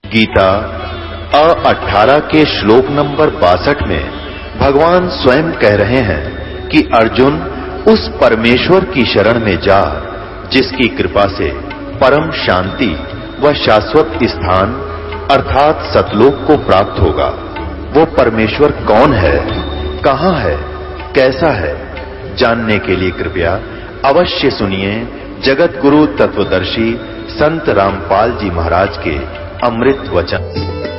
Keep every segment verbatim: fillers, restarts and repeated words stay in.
गीता अ अठारह के श्लोक नंबर बासठ में भगवान स्वयं कह रहे हैं कि अर्जुन उस परमेश्वर की शरण में जा जिसकी कृपा से परम शांति व शाश्वत स्थान अर्थात सतलोक को प्राप्त होगा। वो परमेश्वर कौन है, कहां है, कैसा है, जानने के लिए कृपया अवश्य सुनिए जगत गुरु तत्वदर्शी संत रामपाल जी महाराज के अमृत वचन।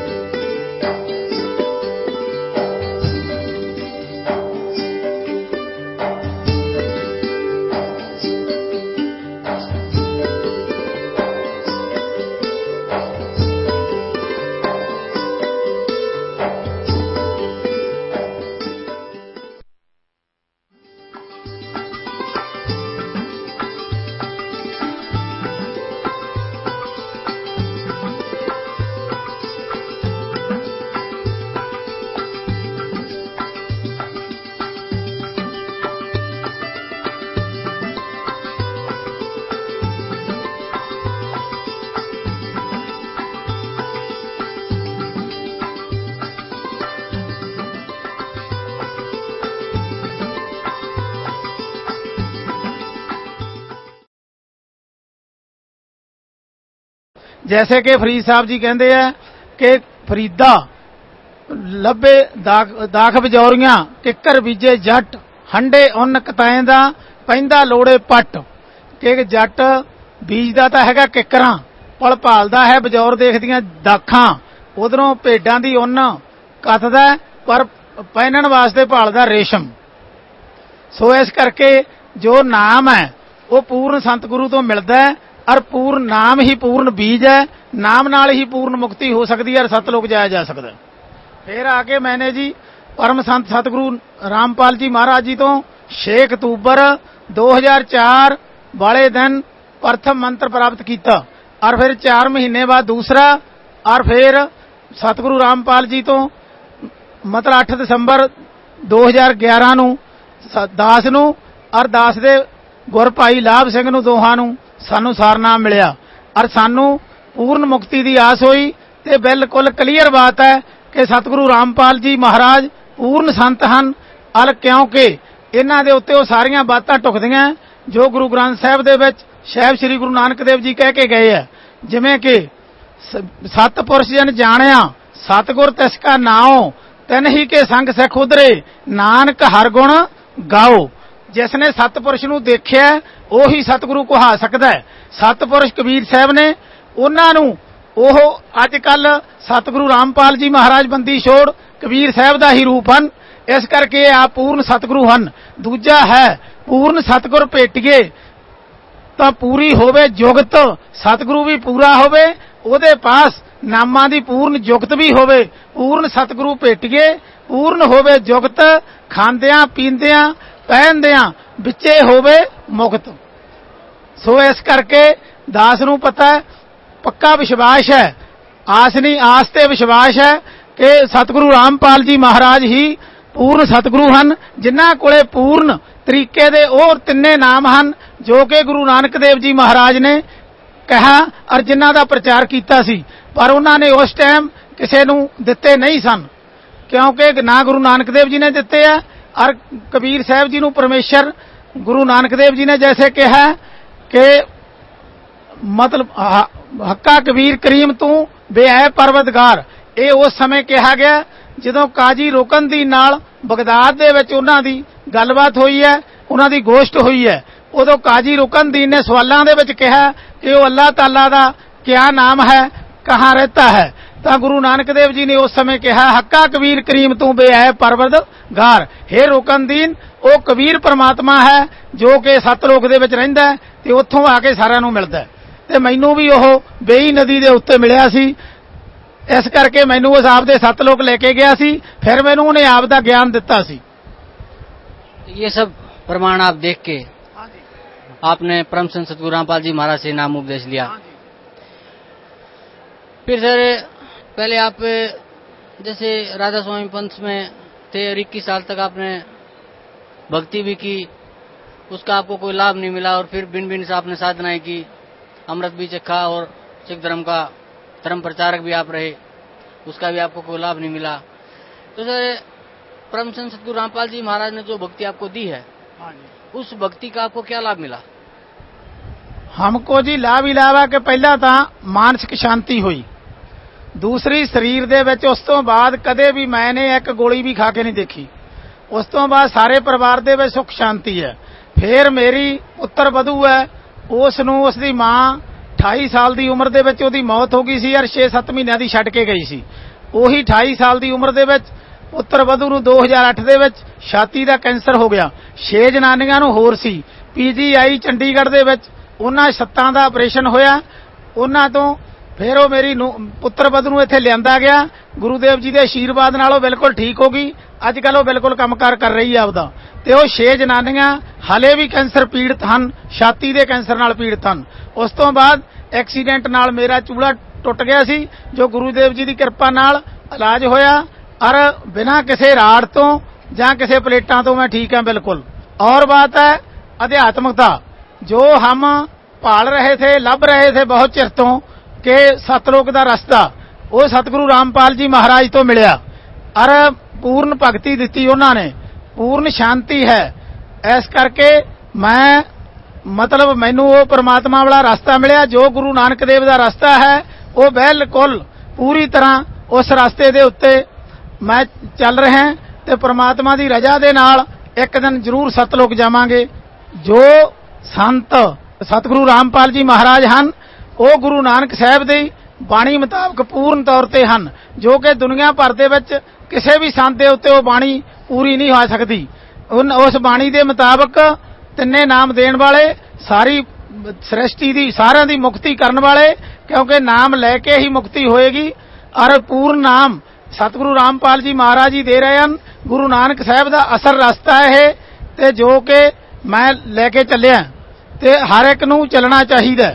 जैसे कि फरीद साहब जी कहते हैं कि फरीदा लभे दाख दाख बजौरियां किकर बीजे जट हंडे उन कताएं दा पैंदा लोड़े पट कि जट बीजदा तां हैगा किकरां पल भालदा है बजौर देखदियां दाखां उधरों भेडां दी उन कतदा पर पहनण वास्ते भालदा रेशम। सो इस करके जो नाम है वो पूर्ण संत गुरु तो मिलदा है और पूर्ण नाम ही पूर्ण बीज है, नाम नाल ही पूर्ण मुक्ति हो सकती है और सतलोक जाया जा सकता है। फिर आके मैंने जी परम संत सतगुरु रामपाल जी महाराज जी तो छे अक्तूबर दो हज़ार चार वाले दिन प्रथम मंत्र प्राप्त किया और फिर चार महीने बाद दूसरा और फिर सतगुरु रामपाल जी तो मतलब अठ दिसंबर दो हज़ार ग्यारह नू दास नू और दास दे गुर भाई लाभ सिंह नू दोहां नू सानू सारनाम मिलिया और सानू पूर्ण मुक्ति की आस हुई। ते बिल्कुल क्लीयर बात है कि सतगुरु रामपाल जी महाराज पूर्ण संत हन और क्योंकि इन्हां दे उत्ते वो सारियां बातां टुकदियां जो गुरु ग्रंथ साहिब दे विच साहिब श्री गुरु नानक देव जी कह के गए है, जिवें कि सतपुरुष जन जाणिया सतगुर तिसका नाओ तिन ही के संग सिख उधरे नानक हर गुण गाओ। जिसने सतपुरुष नूं देखिया ਉਹੀ सतगुरु कहा सकता है। सतपुरुष कबीर साहब ने उन्होंने ओह अज कल सतगुरु रामपाल जी महाराज बंदी छोड़ कबीर साहब का ही रूप हैं, इस करके आप पूर्ण सतगुरु हैं। दूजा है पूर्ण सतगुर भेटिए तो पूरी होवे जुगत, सतगुरु भी पूरा होवे उहदे पास नामां दी पूर्ण जुगत भी होवे। पूर्ण सतगुरु भेटिए पूर्ण होवे जुगत, खांदियां पींदियां पहनदियां बिचे होवे मुक्त। सो इस करके दास नूं पता है, पक्का विश्वास है, आस नहीं आस ते विश्वास है कि सतगुरु रामपाल जी महाराज ही पूर्ण सतगुरु हैं, जिन्हां कोले पूर्ण तरीके दे और तिन्ने नाम हैं जो कि गुरु नानक देव जी महाराज ने कहा और जिन्हां दा प्रचार कीता सी, पर उन्होंने उस टाइम किसी नूं दिते नहीं सन, क्योंकि ना गुरु नानक देव जी ने दिते है और कबीर साहब जी नूं परमेश्वर गुरु नानक देव जी ने जैसे कहा कि मतलब हक्का कबीर करीम तू बेऐ परवतगार, ये उस समय कहा गया जदों काजी रोकनदीन नाल बगदाद दे विच उन्हां दी गलबात हुई है, उन्हां दी गोश्त हुई है। उदों काजी रोकनदीन ने सवालों दे विच कहा कि वो अल्लाह ताला दा क्या नाम है, कहाँ रहता है, तो गुरु नानक देव जी ने उस समय कहा हक्का कबीर करीम तू बेऐ परवतगार, हे रोकनदीन वो कबीर परमात्मा है जो कि सतलोक दे विच रहिंदा है ते उत्थों आके सारिआं नूं मिलदा है। ते मैनूं भी ओह बेई नदी दे उत्ते मिलिया सी, इस करके मैनूं उस आप दे सतलोक लेके गया सी, फिर मैनूं उहने आप दा ज्ञान दिता सी। ये सब प्रमाण आप देख के आपने परम संत सतगुरु रामपाल जी महाराज से नाम उपदेश लिया। फिर सर पहले आप जैसे राधा स्वामी पंथ में थे और इक्कीस साल तक आपने भक्ति भी की, उसका आपको कोई लाभ नहीं मिला और फिर भिन्न भिन्न से आपने साधनाएं की, अमृत भी चखा और सिख धर्म का धर्म प्रचारक भी आप रहे, उसका भी आपको कोई लाभ नहीं मिला। तो सर, परम संत सतगुरु रामपाल जी महाराज ने जो भक्ति आपको दी है, उस भक्ति का आपको क्या लाभ मिला? हमको जी लाभ ही लाभ है कि पहला ਤਾਂ ਮਾਨਸਿਕ ਸ਼ਾਂਤੀ ਹੋਈ, ਦੂਸਰੀ ਸਰੀਰ ਦੇ ਵਿੱਚ। ਉਸ ਤੋਂ ਬਾਅਦ ਕਦੇ ਵੀ ਮੈਨੇ ਇੱਕ ਗੋਲੀ ਵੀ ਖਾ ਕੇ ਨਹੀਂ ਦੇਖੀ। ਉਸ ਤੋਂ ਬਾਅਦ ਸਾਰੇ ਪਰਿਵਾਰ ਦੇ ਵਿੱਚ ਸੁੱਖ ਸ਼ਾਂਤੀ ਹੈ। ਫਿਰ ਮੇਰੀ ਪੁੱਤਰ ਵਧੂ ਹੈ, ਉਸ ਨੂੰ ਉਸ ਦੀ ਮਾਂ ਅਠਾਈ ਸਾਲ ਦੀ ਉਮਰ ਦੇ ਵਿੱਚ ਉਹਦੀ ਮੌਤ ਹੋ ਗਈ ਸੀ ਯਾਰ, ਛੇ ਸੱਤ ਮਹੀਨਿਆਂ ਦੀ ਛੱਡ ਕੇ ਗਈ ਸੀ। ਉਹੀ ਅਠਾਈ ਸਾਲ ਦੀ ਉਮਰ ਦੇ ਵਿੱਚ ਪੁੱਤਰ ਵਧੂ ਨੂੰ ਦੋ ਹਜ਼ਾਰ ਅੱਠ ਦੇ ਵਿੱਚ ਛਾਤੀ ਦਾ ਕੈਂਸਰ ਹੋ ਗਿਆ। ਛੇ ਜਨਾਨੀਆਂ ਨੂੰ ਹੋਰ ਸੀ। ਪੀਜੀਆਈ ਚੰਡੀਗੜ੍ਹ ਦੇ ਵਿੱਚ ਉਹਨਾਂ ਸੱਤਾਂ ਦਾ ਆਪਰੇਸ਼ਨ ਹੋਇਆ। ਉਹਨਾਂ ਤੋਂ ਫਿਰ ਉਹ ਮੇਰੀ ਪੁੱਤਰ ਵਧੂ ਨੂੰ ਇੱਥੇ ਲਿਆਂਦਾ ਗਿਆ। ਗੁਰੂਦੇਵ ਜੀ ਦੇ ਆਸ਼ੀਰਵਾਦ ਨਾਲ ਉਹ ਬਿਲਕੁਲ ਠੀਕ ਹੋ ਗਈ। ਅੱਜ ਕੱਲ੍ਹ ਉਹ ਬਿਲਕੁਲ ਕੰਮਕਾਰ ਕਰ ਰਹੀ ਹੈ ਆਪਦਾ। ਤੇ ਉਹ ਛੇ ਜਨਾਨੀਆਂ ਹਾਲੇ ਵੀ ਕੈਂਸਰ ਪੀੜਤ ਹਨ, ਛਾਤੀ ਦੇ ਕੈਂਸਰ ਨਾਲ ਪੀੜਤ ਹਨ। ਉਸ ਤੋਂ ਬਾਅਦ ਐਕਸੀਡੈਂਟ ਨਾਲ ਮੇਰਾ ਚੂੜਾ ਟੁੱਟ ਗਿਆ ਸੀ, ਜੋ ਗੁਰੂਦੇਵ ਜੀ ਦੀ ਕਿਰਪਾ ਨਾਲ ਇਲਾਜ ਹੋਇਆ, ਔਰ ਬਿਨਾਂ ਕਿਸੇ ਰਾੜ ਤੋਂ ਜਾਂ ਕਿਸੇ ਪਲੇਟਾਂ ਤੋਂ ਮੈਂ ਠੀਕ ਹਾਂ ਬਿਲकुल। और बात है अध्यात्मकता, जो हम पाल रहे थे, लभ रहे थे बहुत चिर तो कि सतलोक का रास्ता, वो सतगुरु रामपाल जी महाराज तो मिलिया। और पूर्ण भगती दी उन्होंने, पूर्ण शांति है। इस करके मैं मतलब मैनू वो परमात्मा वाला रास्ता मिलिया, जो गुरु नानक देव का रास्ता है वो बिल्कुल पूरी तरह उस रास्ते दे उत्ते मैं चल रहे हैं। ते परमात्मा की रजा दे नाल एक दिन जरूर सतलोक जावांगे। जो संत सतगुरु रामपाल जी महाराज हन, वो गुरु नानक साहब दी बाणी मुताबक पूर्ण तौर ते हन, जो कि दुनिया भर दे विच किसी भी संत दे उत्ते वो बाणी पूरी नहीं हो सकती। उन उस बाणी दे मुताबक तिन्ने नाम देण वाले, सारी सृष्टि दी सारिਆਂ दी मुक्ति करन वाले, क्योंकि नाम लैके ही मुक्ति होएगी। और पूर्ण नाम सतगुरु रामपाल जी महाराज जी दे रहे हैं। गुरु नानक साहब का असर रास्ता है ते जो कि मैं लेके चलिया, ते हर एक नूं चलना चाहिए।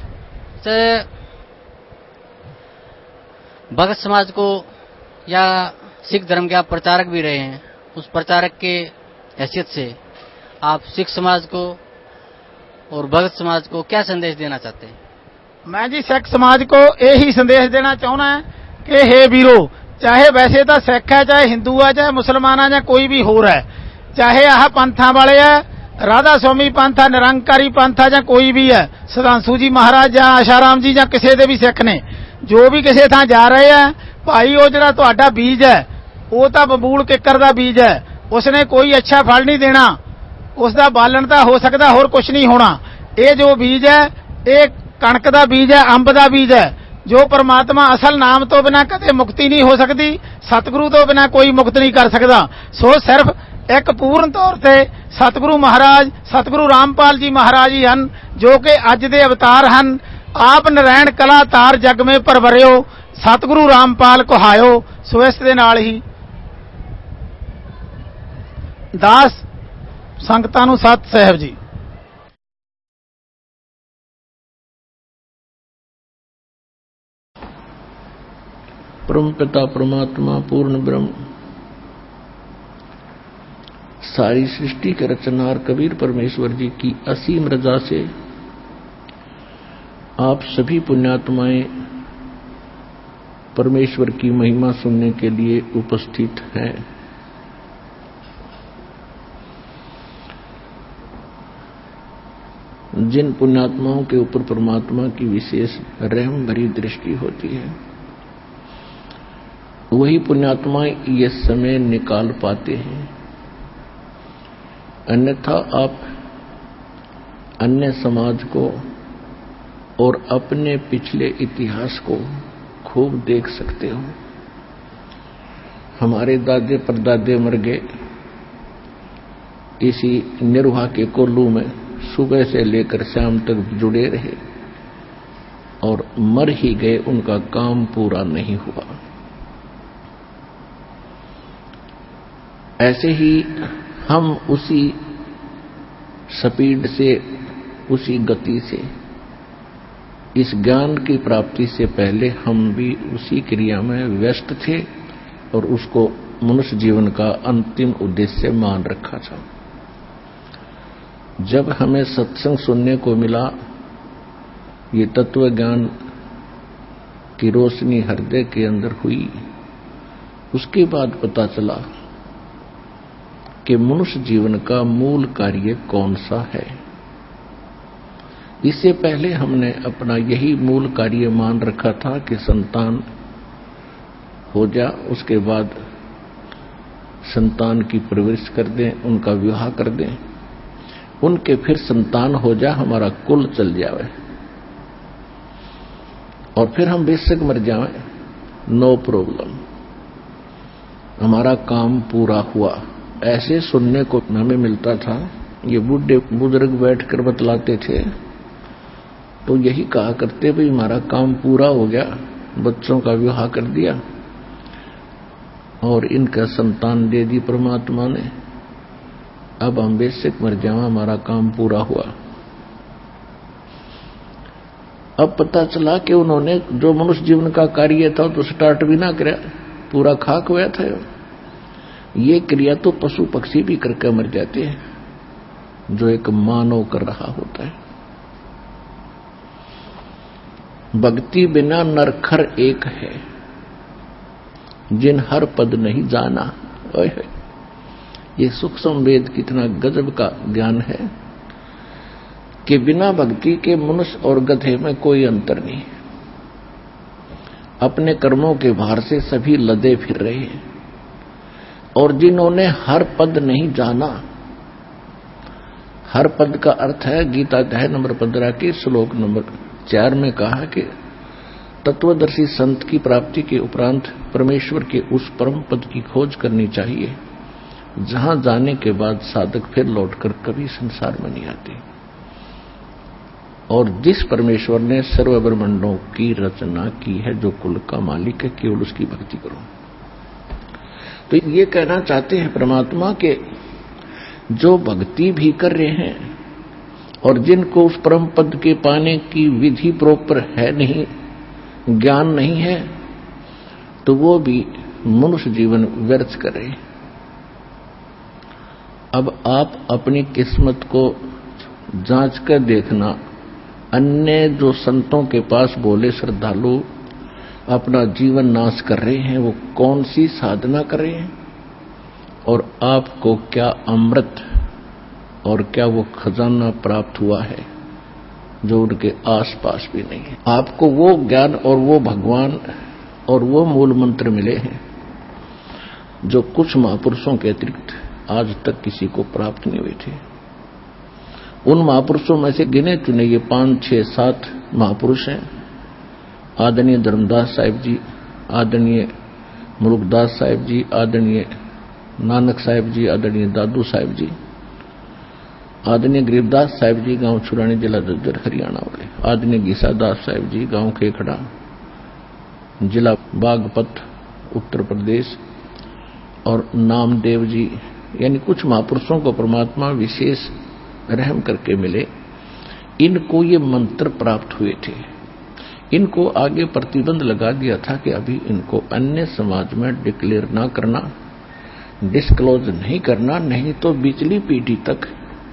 भगत समाज को या सिख धर्म के आप प्रचारक भी रहे हैं, उस प्रचारक के हैसियत से आप सिख समाज को और भगत समाज को क्या संदेश देना चाहते हैं? मैं जी सिख समाज को यही संदेश देना चाहना है कि हे वीरो, चाहे वैसे तो सिख है, चाहे हिंदू है, चाहे मुसलमान है, चाहे कोई भी होर है, चाहे आह पंथा वाले है, राधा स्वामी पंथ है, निरंकारी पंथ है, या कोई भी है, सुधांशु जी महाराज या आशाराम जी या किसी दे भी सिख ने, जो भी किसी थां जा रहे हैं, भाई वो जिहड़ा तुहाडा बीज है वो तो बबूल किकर दा बीज है, उसने कोई अच्छा फल नहीं देना, उसका बालन तो हो सकता, होर कुछ नहीं होना। ये जो बीज है ये कणक का बीज है, अंब का बीज है, जो परमात्मा असल नाम तो बिना कदे मुक्ति नहीं हो सकती, सतगुरु तो बिना कोई मुक्त नहीं कर सकता। सो सिर्फ एक पूर्ण तौर पे सतगुरु महाराज सतगुरु रामपाल जी महाराज ही हन, जो कि अज दे अवतार हन। आप नारायण कला तार जग में परवरियो, सतगुरु रामपाल कहायो। सो इस दे नाल ही दास संगतां नूं सत साहिब जी। परम पिता परमात्मा पूर्ण ब्रह्म, सारी सृष्टि के रचनार कबीर परमेश्वर जी की असीम रजा से आप सभी पुण्यात्माएं परमेश्वर की महिमा सुनने के लिए उपस्थित हैं। जिन पुण्यात्माओं के ऊपर परमात्मा की विशेष रहम भरी दृष्टि होती है, वही पुण्यात्माएं ये समय निकाल पाते हैं। अन्यथा आप अन्य समाज को और अपने पिछले इतिहास को खूब देख सकते हो। हमारे दादे परदादे मर गए इसी निर्वाह के कोल्लू में, सुबह से लेकर शाम तक जुड़े रहे और मर ही गए, उनका काम पूरा नहीं हुआ। ऐसे ही हम उसी स्पीड से, उसी गति से, इस ज्ञान की प्राप्ति से पहले हम भी उसी क्रिया में व्यस्त थे और उसको मनुष्य जीवन का अंतिम उद्देश्य मान रखा था। जब हमें सत्संग सुनने को मिला, ये तत्व ज्ञान की रोशनी हृदय के अंदर हुई, उसके बाद पता चला कि मनुष्य जीवन का मूल कार्य कौन सा है। इससे पहले हमने अपना यही मूल कार्य मान रखा था कि संतान हो जा, उसके बाद संतान की परवरिश कर दें, उनका विवाह कर दें, उनके फिर संतान हो जा, हमारा कुल चल जावे और फिर हम बेशक मर जाएं, नो प्रॉब्लम, हमारा काम पूरा हुआ। ऐसे सुनने को हमें मिलता था। ये बूढ़े बुजुर्ग बैठकर बतलाते थे तो यही कहा करते, भाई हमारा काम पूरा हो गया, बच्चों का विवाह कर दिया और इनका संतान दे दी परमात्मा ने, अब हम बेशक मर जावा, हमारा काम पूरा हुआ। अब पता चला कि उन्होंने जो मनुष्य जीवन का कार्य था तो स्टार्ट भी ना किया, पूरा खाक हुआ था। ये क्रिया तो पशु पक्षी भी करके मर जाते हैं जो एक मानव कर रहा होता है। भक्ति बिना नरखर एक है, जिन हर पद नहीं जाना। ये सूक्ष्म वेद कितना गजब का ज्ञान है कि बिना भक्ति के मनुष्य और गधे में कोई अंतर नहीं। अपने कर्मों के भार से सभी लदे फिर रहे हैं और जिन्होंने हर पद नहीं जाना, हर पद का अर्थ है गीता अध्याय नंबर पंद्रह के श्लोक नंबर चार में कहा कि तत्वदर्शी संत की प्राप्ति के उपरांत परमेश्वर के उस परम पद की खोज करनी चाहिए जहां जाने के बाद साधक फिर लौटकर कभी संसार में नहीं आते, और जिस परमेश्वर ने सर्व ब्रह्मांडों की रचना की है, जो कुल का मालिक है, केवल उसकी भक्ति करो। तो ये कहना चाहते हैं परमात्मा के जो भक्ति भी कर रहे हैं और जिनको उस परम पद के पाने की विधि प्रॉपर है नहीं, ज्ञान नहीं है, तो वो भी मनुष्य जीवन व्यर्थ कर रहे हैं। अब आप अपनी किस्मत को जांच कर देखना, अन्य जो संतों के पास बोले श्रद्धालु अपना जीवन नाश कर रहे हैं, वो कौन सी साधना कर रहे हैं और आपको क्या अमृत और क्या वो खजाना प्राप्त हुआ है जो उनके आसपास भी नहीं है। आपको वो ज्ञान और वो भगवान और वो मूल मंत्र मिले हैं जो कुछ महापुरुषों के अतिरिक्त आज तक किसी को प्राप्त नहीं हुए थे। उन महापुरुषों में से गिने चुने ये पांच छह सात महापुरुष हैं। आदरणीय धर्मदास साहिब जी, आदरणीय मुलुकदास साहिब जी, आदरणीय नानक साहिब जी, आदरणीय दादू साहिब जी, आदरणीय गरीबदास साहिब जी गांव छुरानी जिला दद्दर हरियाणा वाले, आदरणीय गीसादास साहिब जी गांव खेखड़ा जिला बागपत उत्तर प्रदेश, और नामदेव जी, यानी कुछ महापुरुषों को परमात्मा विशेष रहम करके मिले। इनको ये मंत्र प्राप्त हुए थे। इनको आगे प्रतिबंध लगा दिया था कि अभी इनको अन्य समाज में डिक्लेयर ना करना, डिस्क्लोज नहीं करना, नहीं तो बिचली पीढ़ी तक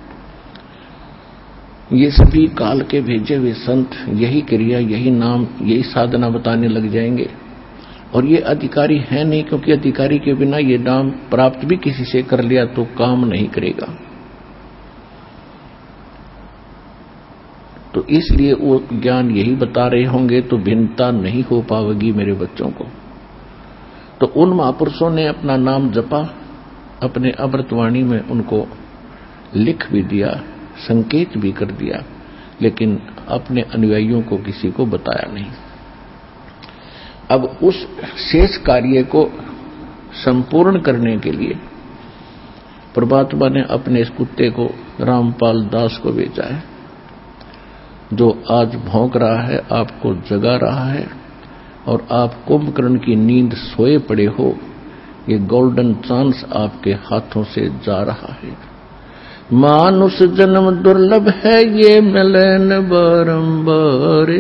ये सभी काल के भेजे हुए संत यही क्रिया, यही नाम, यही साधना बताने लग जाएंगे। और ये अधिकारी है नहीं, क्योंकि अधिकारी के बिना ये नाम प्राप्त भी किसी से कर लिया तो काम नहीं करेगा। तो इसलिए वो ज्ञान यही बता रहे होंगे तो भिन्नता नहीं हो पाएगी मेरे बच्चों को। तो उन महापुरुषों ने अपना नाम जपा, अपने अमृतवाणी में उनको लिख भी दिया, संकेत भी कर दिया, लेकिन अपने अनुयायियों को किसी को बताया नहीं। अब उस शेष कार्य को संपूर्ण करने के लिए परमात्मा ने अपने इस कुत्ते को रामपाल दास को भेजा है, जो आज भौंक रहा है, आपको जगा रहा है, और आप कुंभकर्ण की नींद सोए पड़े हो। ये गोल्डन चांस आपके हाथों से जा रहा है। मानुष जन्म दुर्लभ है, ये मिलन बारंबार,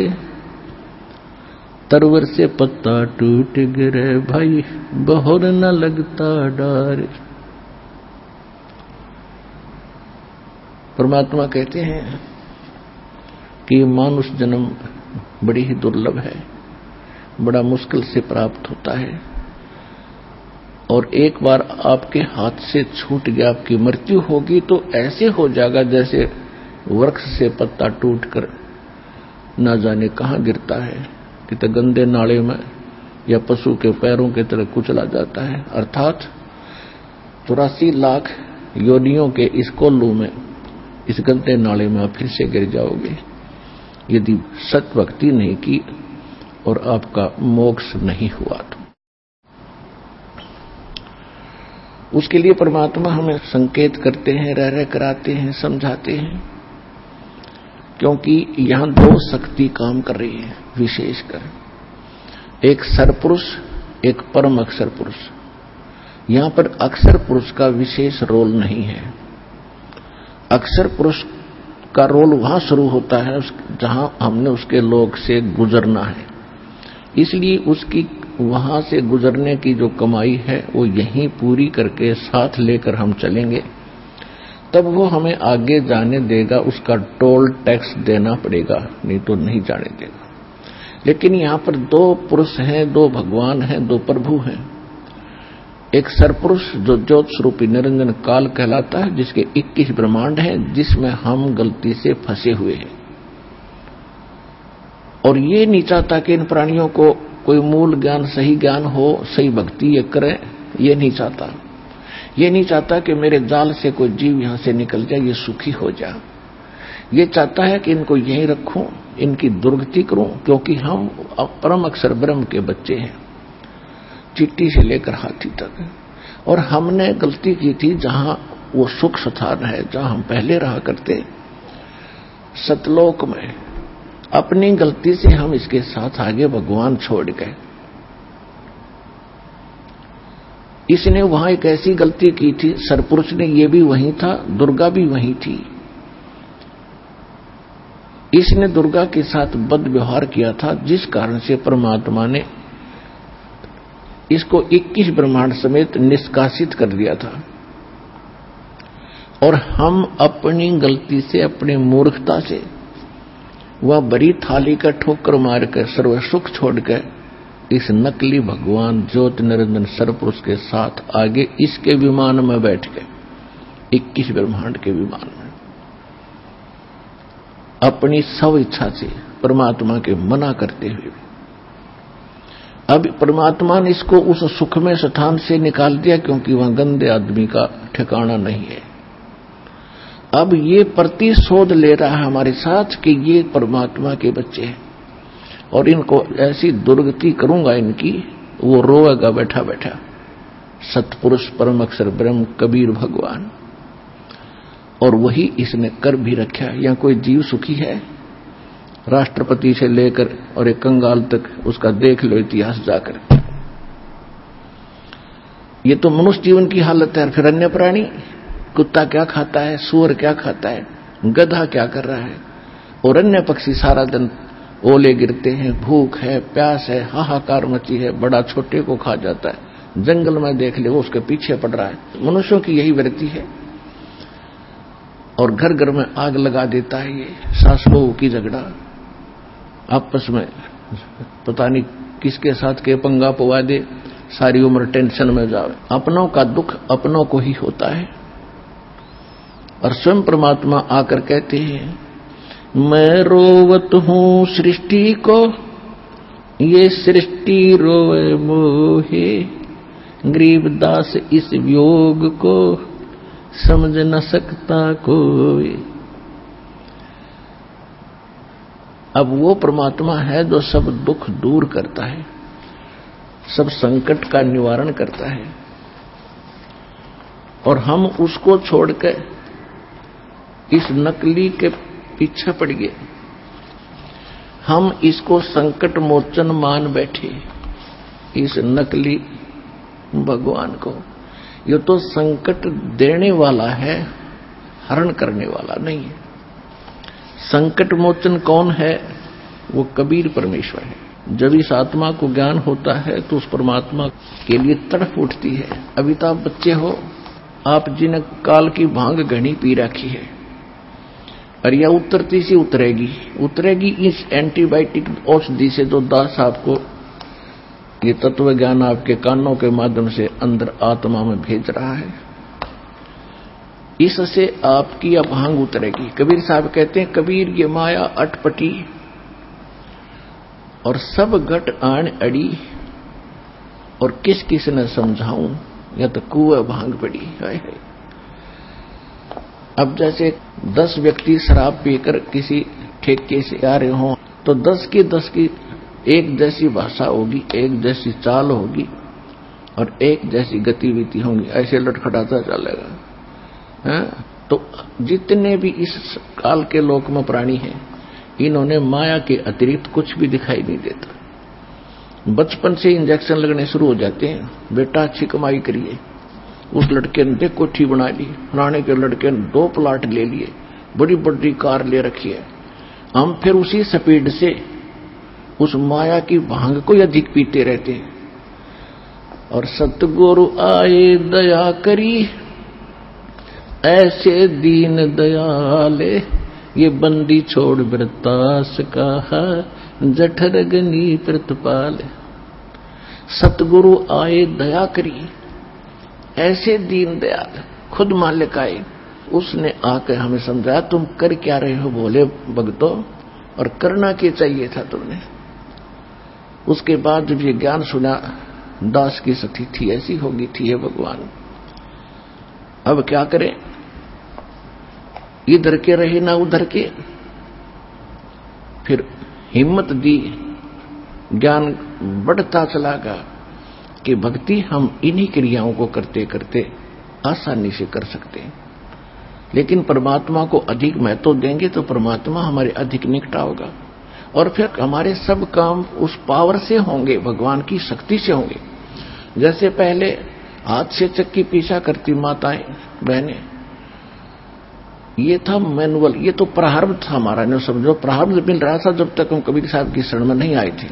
तरवर से पत्ता टूट गिरे भाई, बहोर न लगता डार। परमात्मा कहते हैं कि मानुष जन्म बड़ी ही दुर्लभ है, बड़ा मुश्किल से प्राप्त होता है। और एक बार आपके हाथ से छूट गया, आपकी मृत्यु होगी तो ऐसे हो जाएगा जैसे वृक्ष से पत्ता टूटकर ना जाने कहां गिरता है, कितने गंदे नाले में या पशु के पैरों की तरह कुचला जाता है। अर्थात चौरासी लाख योनियों के इस कोल्लू में, इस गंदे नाले में आप फिर से गिर जाओगे यदि सत भक्ति नहीं की और आपका मोक्ष नहीं हुआ तो। उसके लिए परमात्मा हमें संकेत करते हैं, रह रह कराते हैं, समझाते हैं, क्योंकि यहां दो शक्ति काम कर रही है विशेषकर, एक सरपुरुष, एक परम अक्षर पुरुष। यहां पर अक्षर पुरुष का विशेष रोल नहीं है। अक्षर पुरुष का रोल वहां शुरू होता है जहां हमने उसके लोक से गुजरना है, इसलिए उसकी वहां से गुजरने की जो कमाई है वो यहीं पूरी करके साथ लेकर हम चलेंगे, तब वो हमें आगे जाने देगा। उसका टोल टैक्स देना पड़ेगा, नहीं तो नहीं जाने देगा। लेकिन यहां पर दो पुरुष हैं, दो भगवान हैं, दो प्रभु हैं। एक सरपुरुष जो ज्योत स्वरूपी निरंजन काल कहलाता है, जिसके इक्कीस ब्रह्मांड हैं, जिसमें हम गलती से फंसे हुए हैं। और ये नहीं चाहता कि इन प्राणियों को कोई मूल ज्ञान, सही ज्ञान हो, सही भक्ति ये करें, ये नहीं चाहता। ये नहीं चाहता कि मेरे जाल से कोई जीव यहां से निकल जाए, ये सुखी हो जाए। ये चाहता है कि इनको यहीं रखूं, इनकी दुर्गति करूं, क्योंकि हम परम अक्षर ब्रह्म के बच्चे हैं, चिट्टी से लेकर हाथी तक। और हमने गलती की थी जहां वो सुख स्थान है, जहां हम पहले रहा करते सतलोक में, अपनी गलती से हम इसके साथ आगे भगवान छोड़ गए। इसने वहां एक ऐसी गलती की थी, सरपुरुष ने, ये भी वहीं था, दुर्गा भी वहीं थी। इसने दुर्गा के साथ बद व्यवहार किया था, जिस कारण से परमात्मा ने इसको इक्कीस ब्रह्मांड समेत निष्कासित कर दिया था। और हम अपनी गलती से, अपनी मूर्खता से वह बड़ी थाली का ठोकर मारकर सर्व सुख छोड़कर इस नकली भगवान ज्योति निरंजन सरपुरुष के साथ आगे इसके विमान में बैठ गए, इक्कीस ब्रह्मांड के विमान में, अपनी स्व इच्छा से परमात्मा के मना करते हुए। अब परमात्मा ने इसको उस सुखमय स्थान से निकाल दिया, क्योंकि वहां गंदे आदमी का ठिकाना नहीं है। अब ये प्रतिशोध ले रहा है हमारे साथ कि ये परमात्मा के बच्चे हैं और इनको ऐसी दुर्गति करूंगा इनकी, वो रोएगा बैठा बैठा। सतपुरुष परम अक्षर ब्रह्म कबीर भगवान, और वही इसने कर भी रखा। यहाँ कोई जीव सुखी है? राष्ट्रपति से लेकर और एक कंगाल तक उसका देख लो इतिहास जाकर। ये तो मनुष्य जीवन की हालत है। फिर अन्य प्राणी, कुत्ता क्या खाता है, सूअर क्या खाता है, गधा क्या कर रहा है, और अन्य पक्षी सारा दिन ओले गिरते हैं, भूख है, प्यास है, हाहाकार मची है, बड़ा छोटे को खा जाता है। जंगल में देख ले, वो उसके पीछे पड़ रहा है। मनुष्यों की यही वृत्ति है। और घर घर में आग लगा देता है ये सास बहू की झगड़ा, आपस में पता नहीं किसके साथ के पंगा पवा दे, सारी उम्र टेंशन में जावे। अपनों का दुख अपनों को ही होता है। और स्वयं परमात्मा आकर कहते हैं, मैं रोवत हूं सृष्टि को, ये सृष्टि रोए मोहे, गरीबदास इस वियोग को समझ न सकता कोई। अब वो परमात्मा है जो सब दुख दूर करता है, सब संकट का निवारण करता है, और हम उसको छोड़कर इस नकली के पीछे पड़ गए। हम इसको संकट मोचन मान बैठे, इस नकली भगवान को। ये तो संकट देने वाला है, हरण करने वाला नहीं है। संकट मोचन कौन है? वो कबीर परमेश्वर है। जब इस आत्मा को ज्ञान होता है तो उस परमात्मा के लिए तड़प उठती है। अभी तो आप बच्चे हो, आप जिन्हें काल की भांग घनी पी रखी है, और यह उतरती सी उतरेगी उतरेगी इस एंटीबायोटिक औषधि से जो दास आपको ये तत्व ज्ञान आपके कानों के माध्यम से अंदर आत्मा में भेज रहा है। इससे आपकी अभांग उतरेगी। कबीर साहब कहते हैं, कबीर ये माया अटपटी और सब घट आन अड़ी, और किस किस ने समझाऊं, या तो कुएं भांग पड़ी। हाय हाय। अब जैसे दस व्यक्ति शराब पीकर किसी ठेके से आ रहे हों, तो दस की दस की एक जैसी भाषा होगी, एक जैसी चाल होगी और एक जैसी गतिविधि होंगी, ऐसे लटखटाता चलेगा। है? तो जितने भी इस काल के लोक में प्राणी हैं, इन्होंने माया के अतिरिक्त कुछ भी दिखाई नहीं देता। बचपन से इंजेक्शन लगने शुरू हो जाते हैं, बेटा अच्छी कमाई करिए। उस लड़के ने कोठी बना ली, राणे के लड़के ने दो प्लाट ले लिए, बड़ी बड़ी कार ले रखी है। हम फिर उसी स्पीड से उस माया की भांग को अधिक पीते रहते हैं। और सतगुरु आए दया करी, ऐसे दीन दयाले, ये बंदी छोड़ वृतास कहा, जठर गनी प्रतिपाल। सतगुरु आए दया करी, ऐसे दीन दयाल, खुद मालिक आए, उसने आकर हमें समझाया तुम कर क्या रहे हो भोले भगतों, और करना क्या चाहिए था तुमने। उसके बाद जब ये ज्ञान सुना, दास की स्थिति ऐसी होगी थी, है भगवान अब क्या करें, इधर के रहे ना उधर के। फिर हिम्मत दी, ज्ञान बढ़ता चला गया कि भक्ति हम इन्हीं क्रियाओं को करते करते आसानी से कर सकते हैं। लेकिन परमात्मा को अधिक महत्व देंगे तो परमात्मा हमारे अधिक निकट होगा, और फिर हमारे सब काम उस पावर से होंगे, भगवान की शक्ति से होंगे। जैसे पहले हाथ से चक्की पीछा करती माताएं बहनें, ये था मैनुअल, ये तो प्रारब्ध था हमारा, नहीं समझो, प्रारब्ध मिल रहा था जब तक हम कबीर साहब की शरण में नहीं आए थे।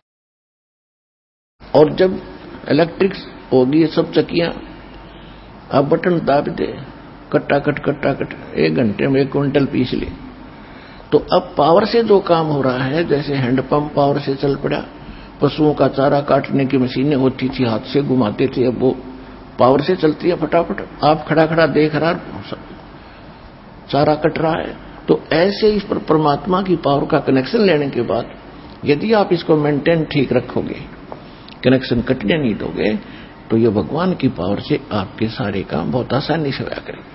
और जब इलेक्ट्रिक होगी सब चक्कियां, अब बटन दाब दे, कट्टा कट कट्टा कट, एक घंटे में एक क्विंटल पीस ले। तो अब पावर से जो काम हो रहा है, जैसे हैंडपंप पावर से चल पड़ा, पशुओं का चारा काटने की मशीनें होती थी, हाथ से घुमाते थे, अब वो पावर से चलती है फटाफट। आप खड़ा खड़ा देख रहा, चारा कट रहा है। तो ऐसे इस पर परमात्मा की पावर का कनेक्शन लेने के बाद यदि आप इसको मेंटेन ठीक रखोगे, कनेक्शन कटने नहीं दोगे, तो ये भगवान की पावर से आपके सारे काम बहुत आसानी से होया करेंगे।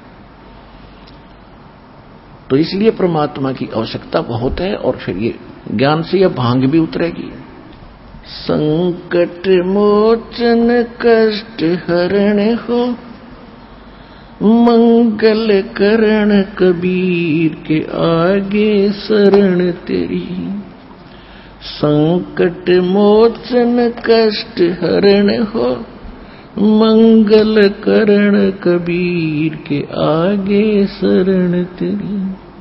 तो इसलिए परमात्मा की आवश्यकता बहुत है, और फिर ये ज्ञान से यह भांग भी उतरेगी। संकट मोचन कष्ट हरण हो, मंगल करण कबीर के आगे शरण तेरी। संकट मोचन कष्ट हरण हो, मंगल करण कबीर के आगे शरण तेरी।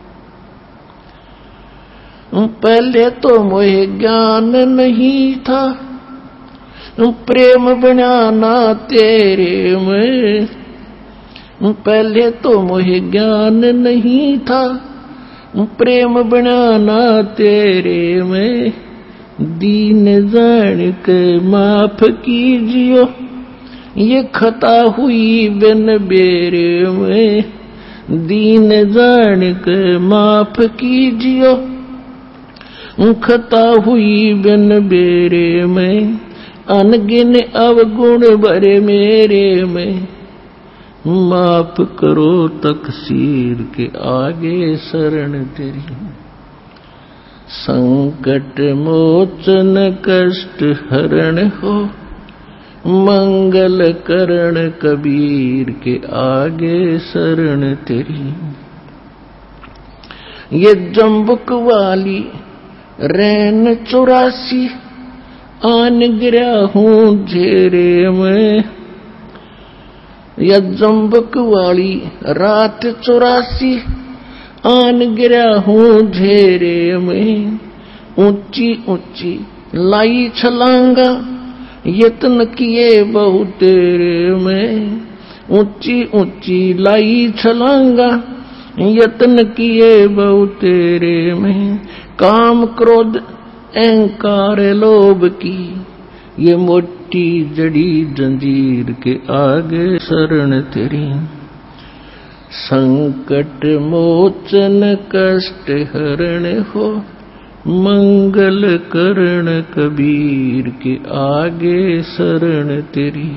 पहले तो मोहे ज्ञान नहीं था, प्रेम बनाना तेरे में। पहले तो मोहे ज्ञान नहीं था, प्रेम बनाना तेरे में। दीन जान के माफ कीजियो, ये खता हुई बिन बेरे में। दीन जान के माफ कीजियो, खता हुई बिन बेरे में। अनगिन अवगुण भरे मेरे में, माफ करो तकसीर के आगे शरण तेरी। संकट मोचन कष्ट हरण हो, मंगल करण कबीर के आगे शरण तेरी। ये जम्बुक वाली रैन चौरासी, आन गिरा हूँ झेरे में। या जम्बुक वाली रात चौरासी, आन गिरा हूँ झेरे में। ऊंची ऊंची लाई छलांगा, यत्न किए बहु तेरे में। ऊंची ऊंची लाई छलांगा, यत्न किए बहु तेरे में। काम क्रोध अहंकार लोभ की, ये मोटी जड़ी जंजीर के आगे शरण तेरी। संकट मोचन कष्ट हरण हो, मंगल करण कबीर के आगे शरण तेरी।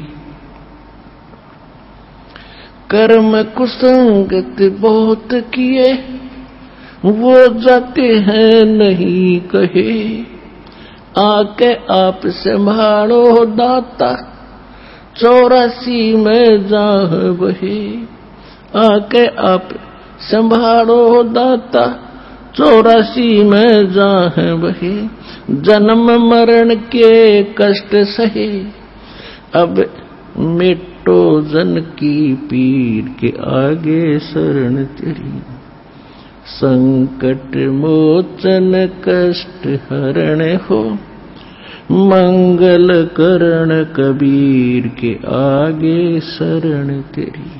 कर्म कुसंगत बहुत किए, वो जाते हैं नहीं कहे, आके आप संभालो दाता, चौरासी में जाह बहे। आके आप संभालो दाता, चौरासी में जाह बहे। जन्म मरण के कष्ट सहे, अब मिटो जन की पीर के आगे शरण तेरी। संकट मोचन कष्ट हरण हो, मंगल करण कबीर के आगे शरण तेरी।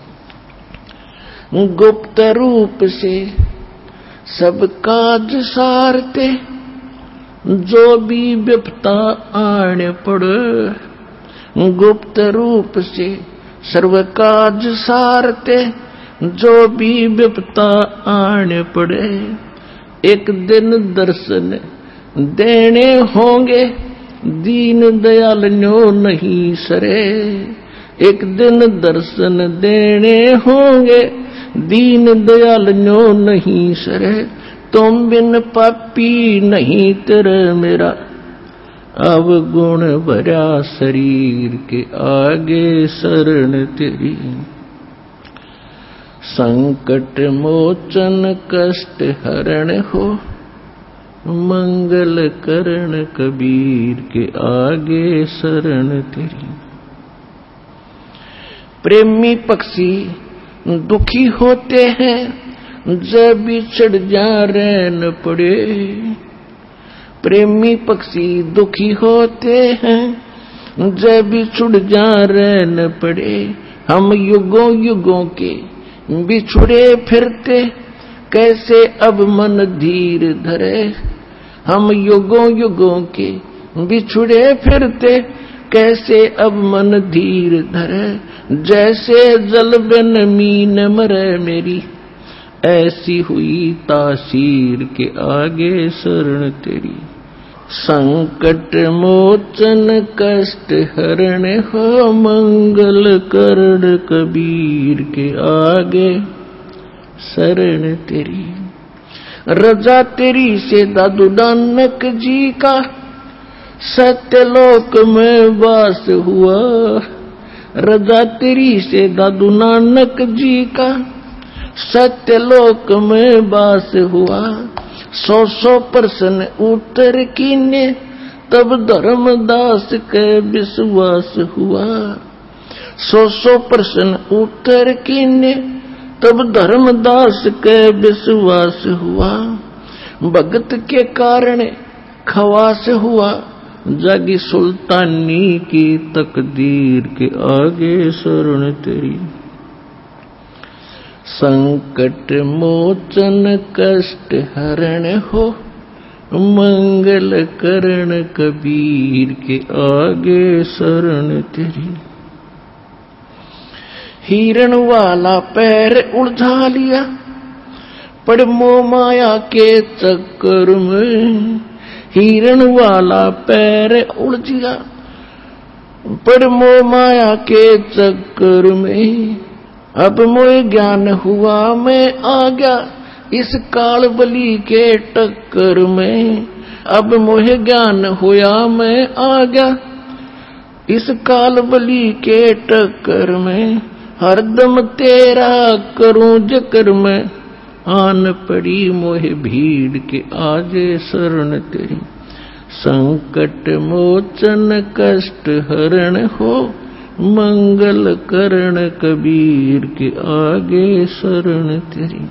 गुप्त रूप से सब काज सारते, जो भी विपता आने पड़े। गुप्त रूप से सर्व काज सारते, जो भी विपता आने पड़े। एक दिन दर्शन देने होंगे, दीन दयाल न्यो नहीं सरे। एक दिन दर्शन देने होंगे, दीन दयाल न्यो नहीं सरे। तुम बिन पापी नहीं तेरे मेरा, अब गुण भरा शरीर के आगे शरण तेरी। संकट मोचन कष्ट हरण हो, मंगल करण कबीर के आगे शरण तेरी। प्रेमी पक्षी दुखी होते हैं, जब बिछड़ जा रहन पड़े। प्रेमी पक्षी दुखी होते हैं, जब बिछुड़ जा रहन पड़े। हम युगों युगों के बिछुड़े फिरते, कैसे अब मन धीर धरे। हम युगों युगों के बिछुड़े फिरते, कैसे अब मन धीर धरे। जैसे जल बिन मीन मरे मेरी, ऐसी हुई तासीर के आगे शरण तेरी। संकट मोचन कष्ट हरण हो, मंगल करण कबीर के आगे शरण तेरी। रजा तेरी से दादू नानक जी का, सत्यलोक में वास हुआ। रजा तेरी से दादू नानक जी का, सत्यलोक में वास हुआ। सौ सौ प्रश्न उत्तर कीने, तब धर्मदास के विश्वास हुआ। सौ सौ प्रश्न उत्तर कीने, तब धर्मदास के विश्वास हुआ। भगत के कारण खवास हुआ, जागी सुल्तानी की तकदीर के आगे शरण तेरी। संकट मोचन कष्ट हरण हो, मंगल करण कबीर के आगे शरण तेरी। हिरण वाला पैर उलझा लिया, पड़ मोह माया के चक्कर में। हिरण वाला पैर उलझिया, पड़ मोह माया के चक्कर में। अब मोह ज्ञान हुआ मैं आ गया, इस काल बली के टक्कर में। अब मोह ज्ञान हुआ मैं आ गया, इस काल बली के टक्कर में। हरदम तेरा करूं जिक्र में, आन पड़ी मोह भीड़ के आगे शरण तेरी। संकट मोचन कष्ट हरण हो, मंगल करण कबीर के आगे शरण तेरी।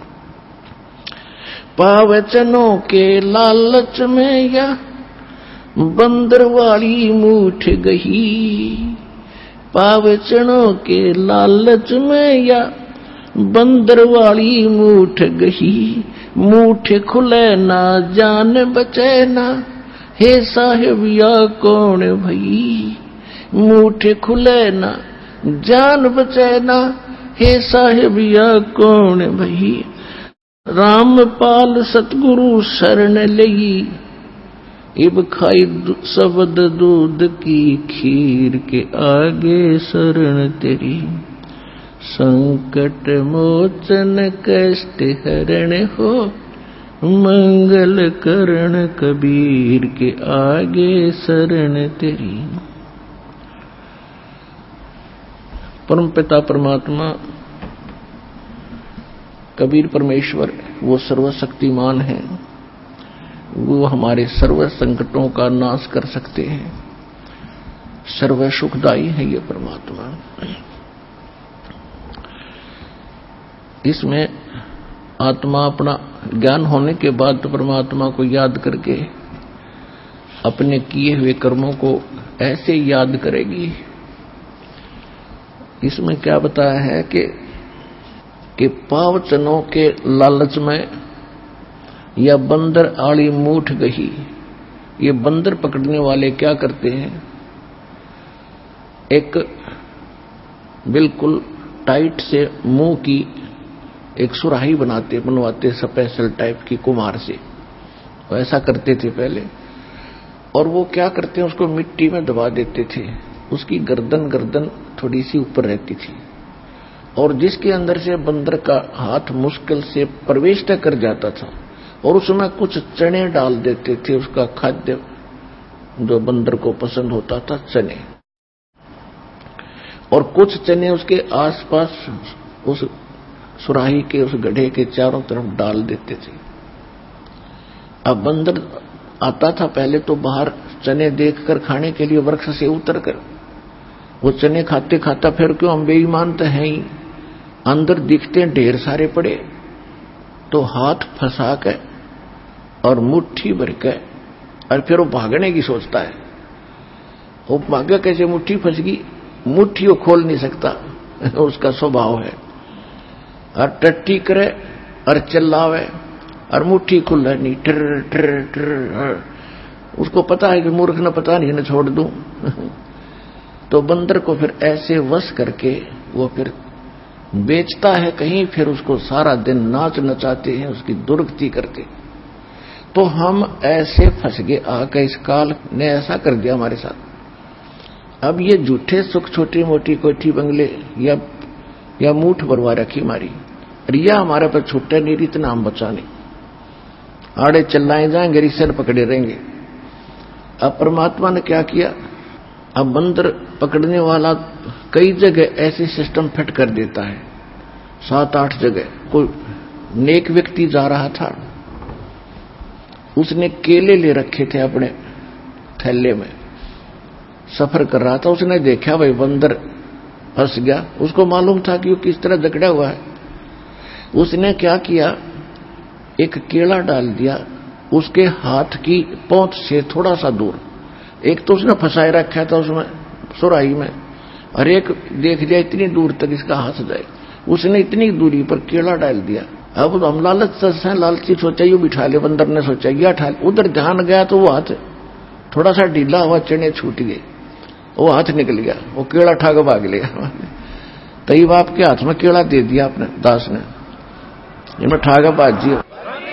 पावचनों के लालच में या बंदर वाली मूठ गही। पावचनों के लालच में या बंदर वाली मूठ गही। मूठ खुले ना जान बचे ना, हे साहेब या कौन भई, मुठे खुले ना जान बचे ना, हे साहेब या कौन भई, रामपाल सतगुरु शरण लई, इब खाई शब्द दूध की खीर के आगे शरण तेरी, संकट मोचन कष्ट हरण हो, मंगल करण कबीर के आगे शरण तेरी। परम पिता परमात्मा कबीर परमेश्वर वो सर्वशक्तिमान है, वो हमारे सर्व संकटों का नाश कर सकते हैं, सर्व सुखदाई है ये परमात्मा। इसमें आत्मा अपना ज्ञान होने के बाद तो परमात्मा को याद करके अपने किए हुए कर्मों को ऐसे याद करेगी। इसमें क्या बताया है कि कि पावचनों के लालच में या बंदर आड़ी मूठ गई, ये बंदर पकड़ने वाले क्या करते हैं, एक बिल्कुल टाइट से मुंह की एक सुराही बनाते बनवाते स्पेशल टाइप की कुम्हार से, वो ऐसा करते थे पहले। और वो क्या करते हैं, उसको मिट्टी में दबा देते थे, उसकी गर्दन गर्दन थोड़ी सी ऊपर रहती थी, और जिसके अंदर से बंदर का हाथ मुश्किल से प्रवेश कर जाता था, और उसमें कुछ चने डाल देते थे, उसका खाद्य जो बंदर को पसंद होता था चने, और कुछ चने उसके आसपास उस सुराही के उस गड्ढे के चारों तरफ डाल देते थे। अब बंदर आता था पहले तो बाहर चने देखकर खाने के लिए वृक्ष से उतरकर, वो चने खाते खाता, फिर क्यों हम बेईमान तो हैं ही, अंदर दिखते ढेर सारे पड़े, तो हाथ फंसा के और मुट्ठी भर के, और फिर वो भागने की सोचता है। वो भागा कैसे, मुट्ठी फंस गई, मुट्ठी वो खोल नहीं सकता, उसका स्वभाव है, और टट्टी करे और चिल्लावे और मुट्ठी खुला नहीं, टर टर टर, उसको पता है कि मूर्ख न पता नहीं न छोड़ दूं। तो बंदर को फिर ऐसे वश करके वो फिर बेचता है कहीं, फिर उसको सारा दिन नाच नचाते हैं, उसकी दुर्गति करके। तो हम ऐसे फंस गए आके, इस काल ने ऐसा कर दिया हमारे साथ। अब ये झूठे सुख, छोटी मोटी कोठी बंगले या या मूठ भरवा रखी हमारी, रिया हमारे पर छुट्टे नहीं, इतना हम बचा नहीं, आड़े चिल्लाए जाएंगे, रिसर पकड़े रहेंगे। अब परमात्मा ने क्या किया, अब बंदर पकड़ने वाला कई जगह ऐसे सिस्टम फिट कर देता है, सात आठ जगह। कोई नेक व्यक्ति जा रहा था, उसने केले ले रखे थे अपने थैले में, सफर कर रहा था, उसने देखा भाई बंदर फंस गया, उसको मालूम था कि वो किस तरह जकड़ा हुआ है। उसने क्या किया, एक केला डाल दिया उसके हाथ की पहुंच से थोड़ा सा दूर, एक तो उसने फंसाए रखा था उसमें सुराही में, और एक देख लिया इतनी दूर तक इसका हाथ जाए, उसने इतनी दूरी पर केला डाल दिया। अब हम लालच से लालची सोचा यू बिठा ले, बंदर ने सोचा यह ठा, उधर ध्यान गया तो वो हाथ थोड़ा सा ढीला हुआ, चने छूट गए, वो हाथ निकल गया, वो केला ठा के भाग लिया। तई बाप के हाथ में केला दे दिया अपने दास ने, इनमें ठा के भाग जी।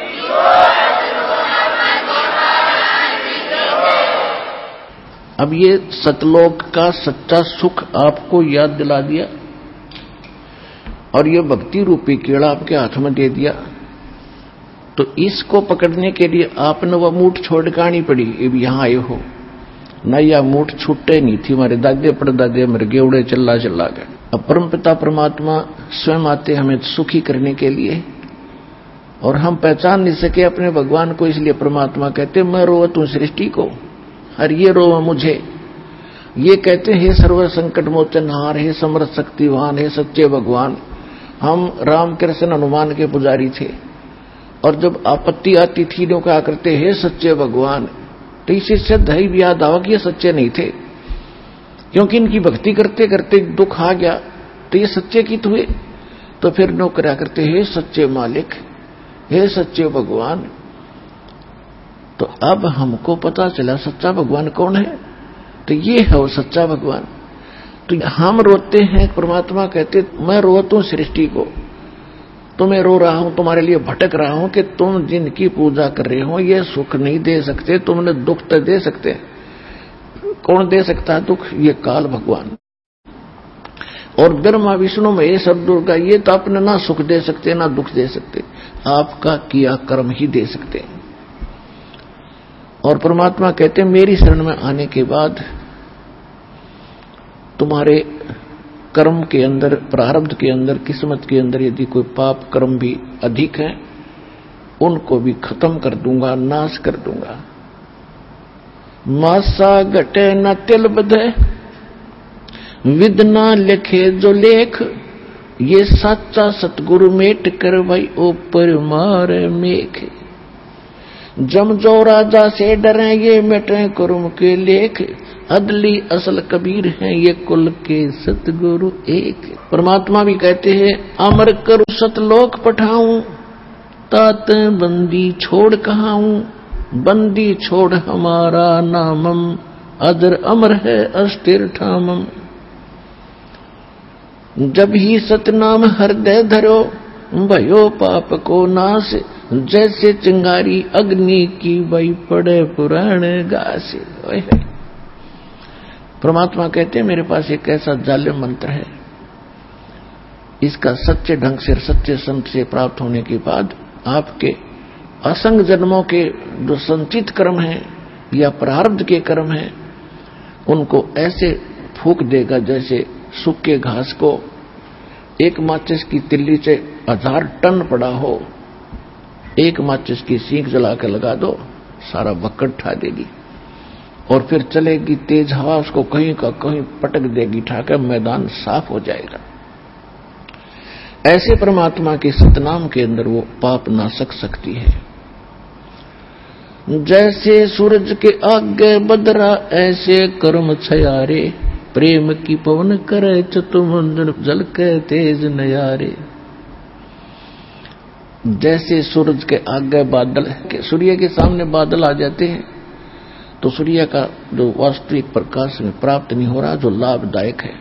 अब ये सतलोक का सच्चा सुख आपको याद दिला दिया, और ये भक्ति रूपी केड़ा आपके हाथ में दे दिया, तो इसको पकड़ने के लिए आपने वह मूठ छोड़ के आनी पड़ी। अब यहां आए हो न, यह मूठ छूटे नहीं थी, हमारे दादे परदादे मर गए, उड़े चिल्ला चिल्ला गए। अब परम पिता परमात्मा स्वयं आते हमें सुखी करने के लिए, और हम पहचान नहीं सके अपने भगवान को, इसलिए परमात्मा कहते मैं रोवत हूं सृष्टि को, और ये रोवा मुझे। ये कहते हे सर्व संकट मोचनहार, हे समर्थ शक्तिवान, हे सच्चे भगवान। हम राम कृष्ण हनुमान के पुजारी थे, और जब आपत्ति आती थी तो क्या करते, हे सच्चे भगवान। तो इसे सिद्ध है भी याद आवा कि ये सच्चे नहीं थे, क्योंकि इनकी भक्ति करते करते दुख आ गया, तो ये सच्चे कित हुए। तो फिर नौकरा करते हे सच्चे मालिक, हे सच्चे भगवान। तो अब हमको पता चला सच्चा भगवान कौन है, तो ये है वो सच्चा भगवान। तो हम रोते हैं, परमात्मा कहते मैं रोता हूं सृष्टि को, तुम्हें रो रहा हूं, तुम्हारे लिए भटक रहा हूं कि तुम जिनकी पूजा कर रहे हो ये सुख नहीं दे सकते, तुमने दुख तो दे सकते। कौन दे सकता है दुख? ये काल भगवान। और ब्रह्मा विष्णु महेश और दुर्गा ये तो अपने ना सुख दे सकते ना दुख दे सकते, आपका किया कर्म ही दे सकते हैं। और परमात्मा कहते हैं मेरी शरण में आने के बाद तुम्हारे कर्म के अंदर, प्रारब्ध के अंदर, किस्मत के अंदर यदि कोई पाप कर्म भी अधिक है उनको भी खत्म कर दूंगा, नाश कर दूंगा। मासा घटे न तिल बधे, विदना लिखे जो लेख, ये सच्चा सतगुरु मेट कर भाई ऊपर मार मेख। जम जो राजा से डरे ये मिटे कुरुम के लेख, अदली असल कबीर हैं ये कुल के सतगुरु एक। परमात्मा भी कहते हैं अमर करु सतलोक पठाऊं, तात बंदी छोड़ कहाऊं, बंदी छोड़ हमारा नामम, अदर अमर है अस्थिर ठामम। जब ही सतनाम हृदय धरो, भयो पाप को नाश, जैसे चिंगारी अग्नि की वही पड़े पुराण गास। परमात्मा कहते हैं मेरे पास एक ऐसा जालिम मंत्र है, इसका सच्चे ढंग से सच्चे संत से प्राप्त होने के बाद आपके असंग जन्मों के जो संचित कर्म हैं या प्रारब्ध के कर्म हैं उनको ऐसे फूंक देगा जैसे सूखे घास को एक माचिस की तिल्ली से हजार टन पड़ा हो, एक माचिस की सीख जला कर लगा दो, सारा बक्कड़ ठा देगी और फिर चलेगी तेज हवा, उसको कहीं का कहीं पटक देगी, ठाकर मैदान साफ हो जाएगा। ऐसे परमात्मा के सतनाम के अंदर वो पाप नाशक शक्ति है। जैसे सूरज के आगे बदरा ऐसे कर्म छयारे, प्रेम की पवन करे चतुर्मुंड जल के तेज नयारे। जैसे सूरज के आगे बादल के, सूर्य के सामने बादल आ जाते हैं तो सूर्य का जो वास्तविक प्रकाश में प्राप्त नहीं हो रहा जो लाभदायक है,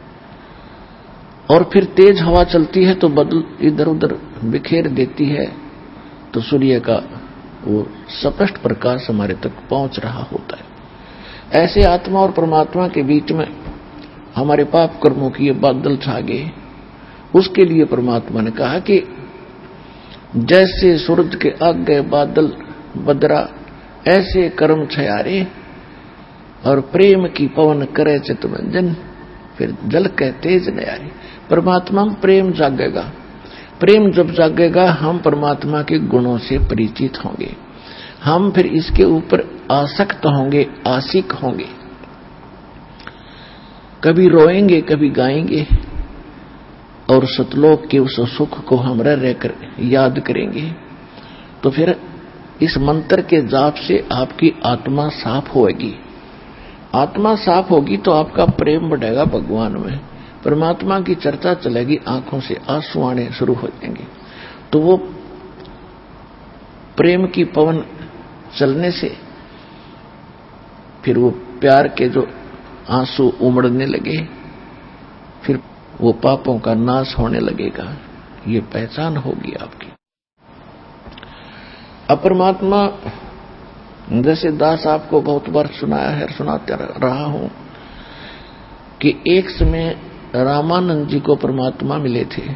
और फिर तेज हवा चलती है तो बादल इधर उधर बिखेर देती है तो सूर्य का वो स्पष्ट प्रकाश हमारे तक पहुंच रहा होता है। ऐसे आत्मा और परमात्मा के बीच में हमारे पाप कर्मों की ये बादल छा गए। उसके लिए परमात्मा ने कहा कि जैसे सूरज के आगे बादल बदरा ऐसे कर्म छयारे, और प्रेम की पवन करे चितमंजन, फिर जल के तेज नयारे। परमात्मा में प्रेम जागेगा, प्रेम जब जागेगा हम परमात्मा के गुणों से परिचित होंगे, हम फिर इसके ऊपर आसक्त होंगे, आशिक होंगे, कभी रोएंगे कभी गाएंगे और सतलोक के उस सुख को हम रह रहकर याद करेंगे। तो फिर इस मंत्र के जाप से आपकी आत्मा साफ होगी, आत्मा साफ होगी तो आपका प्रेम बढ़ेगा भगवान में, परमात्मा की चर्चा चलेगी, आंखों से आंसू आने शुरू हो जाएंगे। तो वो प्रेम की पवन चलने से फिर वो प्यार के जो आंसू उमड़ने लगे, फिर वो पापों का नाश होने लगेगा, ये पहचान होगी आपकी। अब परमात्मा जैसे दास आपको बहुत बार सुनाया है, सुनाते रहा हूं कि एक समय रामानंद जी को परमात्मा मिले थे,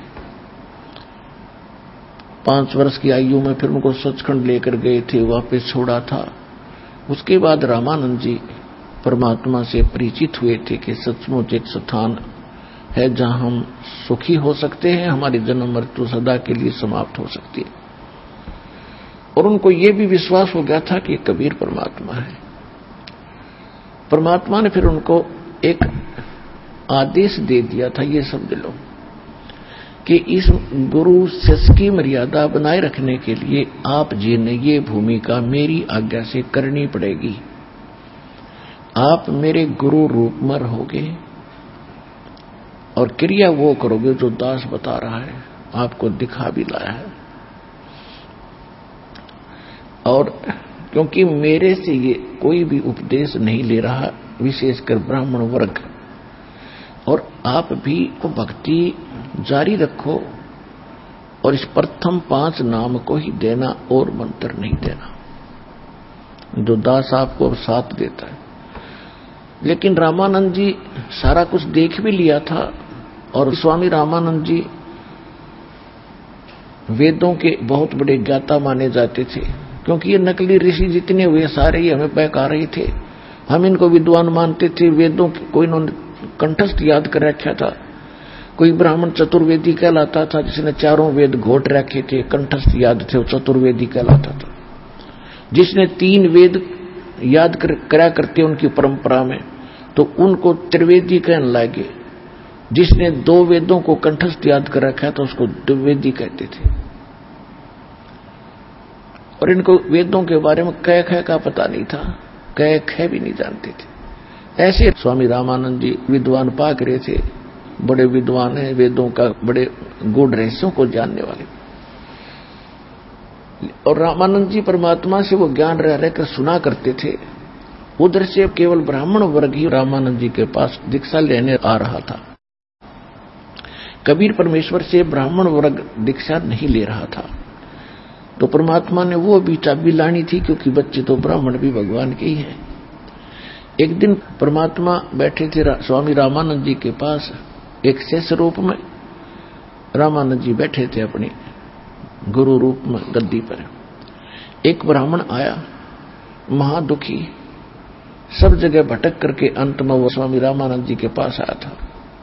पांच वर्ष की आयु में, फिर उनको सचखंड लेकर गए थे, वापस छोड़ा था। उसके बाद रामानंद जी परमात्मा से परिचित हुए थे कि सचमुच एक स्थान है जहां हम सुखी हो सकते हैं, हमारी जन्म मृत्यु सदा के लिए समाप्त हो सकती है। और उनको ये भी विश्वास हो गया था कि कबीर परमात्मा है। परमात्मा ने फिर उनको एक आदेश दे दिया था, ये समझ लो कि इस गुरु शिष्य की मर्यादा बनाए रखने के लिए आप जी ने ये भूमिका मेरी आज्ञा से करनी पड़ेगी। आप मेरे गुरु रूप में रहोगे और क्रिया वो करोगे जो दास बता रहा है, आपको दिखा भी लाया है। और क्योंकि मेरे से ये कोई भी उपदेश नहीं ले रहा, विशेषकर ब्राह्मण वर्ग। और आप भी को भक्ति जारी रखो और इस प्रथम पांच नाम को ही देना और मंत्र नहीं देना, जो दास आपको अब साथ देता है। लेकिन रामानंद जी सारा कुछ देख भी लिया था और स्वामी रामानंद जी वेदों के बहुत बड़े ज्ञाता माने जाते थे, क्योंकि ये नकली ऋषि जितने हुए सारे ही हमें बहका रहे थे। हम इनको विद्वान मानते थे, वेदों की कोई इन्होंने कंठस्थ याद कर रखा था। कोई ब्राह्मण चतुर्वेदी कहलाता था, जिसने चारों वेद घोट रखे थे, कंठस्थ याद थे, वो चतुर्वेदी कहलाता था। जिसने तीन वेद याद कर, करा करते उनकी परंपरा में, तो उनको त्रिवेदी कहने लगे। जिसने दो वेदों को कंठस्थ याद कर रखा था उसको द्विवेदी कहते थे। और इनको वेदों के बारे में कै ख का पता नहीं था, कै ख भी नहीं जानते थे। ऐसे स्वामी रामानंद जी विद्वान पाक रहे थे, बड़े विद्वान हैं, वेदों का बड़े गूढ़ रहस्यों को जानने वाले। और रामानंद जी परमात्मा से वो ज्ञान रह रहकर सुना करते थे। उधर से केवल ब्राह्मण वर्ग ही रामानंद जी के पास दीक्षा लेने आ रहा था। कबीर परमेश्वर से ब्राह्मण वर्ग दीक्षा नहीं ले रहा था, तो परमात्मा ने वो भी चाबी लानी थी, क्योंकि बच्चे तो ब्राह्मण भी भगवान के ही हैं। एक दिन परमात्मा बैठे थे स्वामी रामानंद जी के पास, एक शेष रूप में रामानंद जी बैठे थे अपने गुरु रूप में गद्दी पर। एक ब्राह्मण आया, महादुखी, सब जगह भटक करके अंत में वो स्वामी रामानंद जी के पास आया था।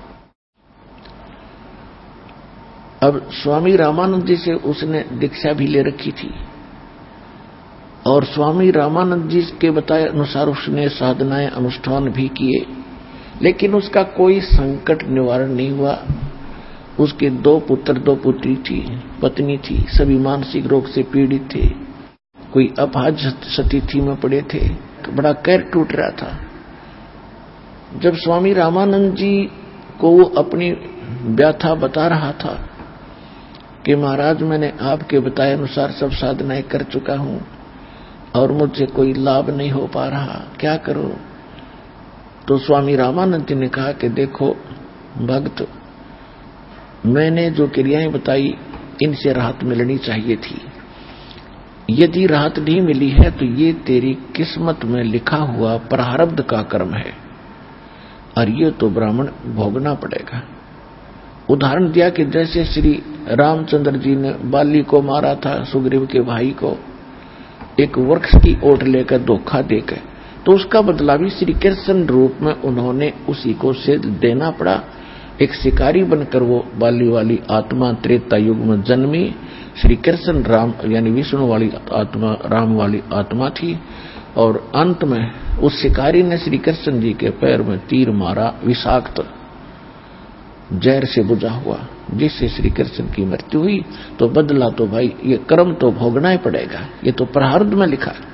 अब स्वामी रामानंद जी से उसने दीक्षा भी ले रखी थी और स्वामी रामानंद जी के बताए अनुसार उसने साधनाएं अनुष्ठान भी किए, लेकिन उसका कोई संकट निवारण नहीं हुआ। उसके दो पुत्र दो पुत्री थी, पत्नी थी, सभी मानसिक रोग से पीड़ित थे, कोई अपाहज स्थिति में पड़े थे, बड़ा कैर टूट रहा था। जब स्वामी रामानंद जी को वो अपनी व्यथा बता रहा था कि महाराज मैंने आपके बताए अनुसार सब साधनाएं कर चुका हूं और मुझसे कोई लाभ नहीं हो पा रहा, क्या करूं? तो स्वामी रामानंद जी ने कहा कि देखो भक्त, मैंने जो क्रियाएं बताई इनसे राहत मिलनी चाहिए थी। यदि राहत नहीं मिली है तो ये तेरी किस्मत में लिखा हुआ प्रारब्ध का कर्म है और ये तो ब्राह्मण भोगना पड़ेगा। उदाहरण दिया कि जैसे श्री रामचंद्र जी ने बाली को मारा था, सुग्रीव के भाई को, एक वृक्ष की ओट लेकर धोखा देकर, तो उसका बदला भी श्री कृष्ण रूप में उन्होंने उसी को से देना पड़ा। एक शिकारी बनकर वो बाली वाली आत्मा त्रेता युग में जन्मी, श्री कृष्ण राम यानी विष्णु वाली आत्मा राम वाली आत्मा थी, और अंत में उस शिकारी ने श्री कृष्ण जी के पैर में तीर मारा, विषाक्त जहर से बुझा हुआ, जिससे श्री कृष्ण की मृत्यु हुई। तो बदला तो भाई ये कर्म तो भोगना ही पड़ेगा, ये तो प्रारब्ध में लिखा है।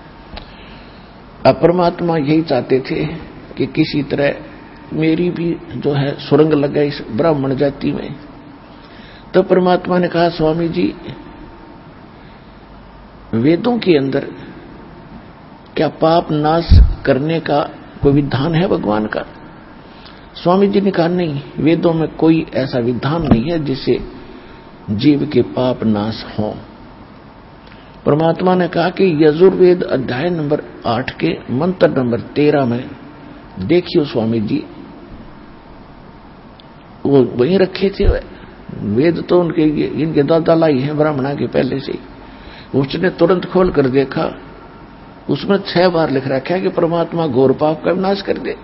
अब परमात्मा यही चाहते थे कि किसी तरह मेरी भी जो है सुरंग लगे इस ब्राह्मण जाति में। तो परमात्मा ने कहा स्वामी जी, वेदों के अंदर क्या पाप नाश करने का कोई विधान है भगवान का? स्वामी जी ने कहा नहीं, वेदों में कोई ऐसा विधान नहीं है जिससे जीव के पाप नाश हो। परमात्मा ने कहा कि यजुर्वेद अध्याय नंबर आठ के मंत्र नंबर तेरह में देखियो स्वामी जी, वो वहीं रखे थे वेद, तो उनके इनके दादा लाई है ब्राह्मणा के पहले से। उसने तुरंत खोल कर देखा, उसमें छह बार लिख रखा है कि परमात्मा घोर पाप का विनाश कर दे।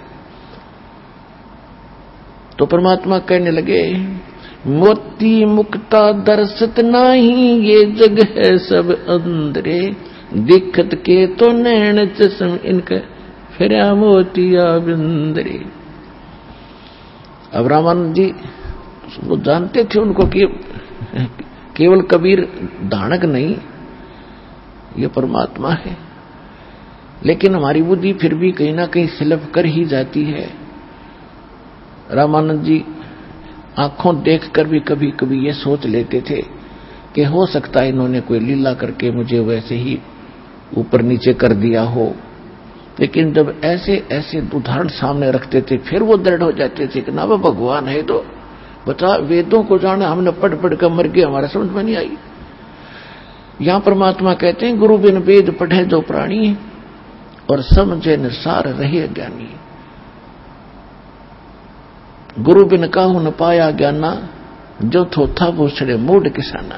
तो परमात्मा कहने लगे, मोती मुक्ता दर्शत नाही, ये जग है सब अंधरे, दिखत के तो नैन चश्म इनके फिरा मोतिया बिंदरे। अब रामानंद जी वो जानते थे उनको कि केवल कबीर दानक नहीं, ये परमात्मा है, लेकिन हमारी बुद्धि फिर भी कहीं ना कहीं स्लिप कर ही जाती है। रामानंद जी आंखों देखकर भी कभी कभी ये सोच लेते थे कि हो सकता है इन्होंने कोई लीला करके मुझे वैसे ही ऊपर नीचे कर दिया हो, लेकिन जब ऐसे ऐसे उदाहरण सामने रखते थे फिर वो दृढ़ हो जाते थे कि ना वो भगवान है। तो बता, वेदों को जाना हमने पढ़ पढ़ कर मर गया, हमारा समझ में नहीं आई। यहां परमात्मा कहते हैं गुरु बिन वेद पढ़े जो प्राणी और समझे न सार रहे ज्ञानी। गुरु बिन काहू न पाया ज्ञाना जो थोथा पूछड़े मूड किसाना।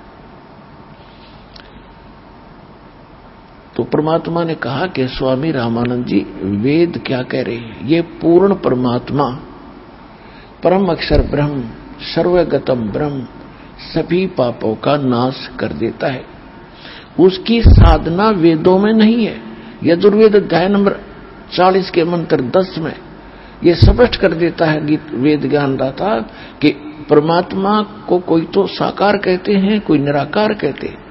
तो परमात्मा ने कहा कि स्वामी रामानंद जी वेद क्या कह रहे हैं, ये पूर्ण परमात्मा परम अक्षर ब्रह्म सर्वगतम ब्रह्म सभी पापों का नाश कर देता है। उसकी साधना वेदों में नहीं है। यजुर्वेद अध्याय नंबर चालीस के मंत्र दस में ये स्पष्ट कर देता है गीत वेद ज्ञानदाता कि परमात्मा को कोई तो साकार कहते हैं, कोई निराकार कहते हैं।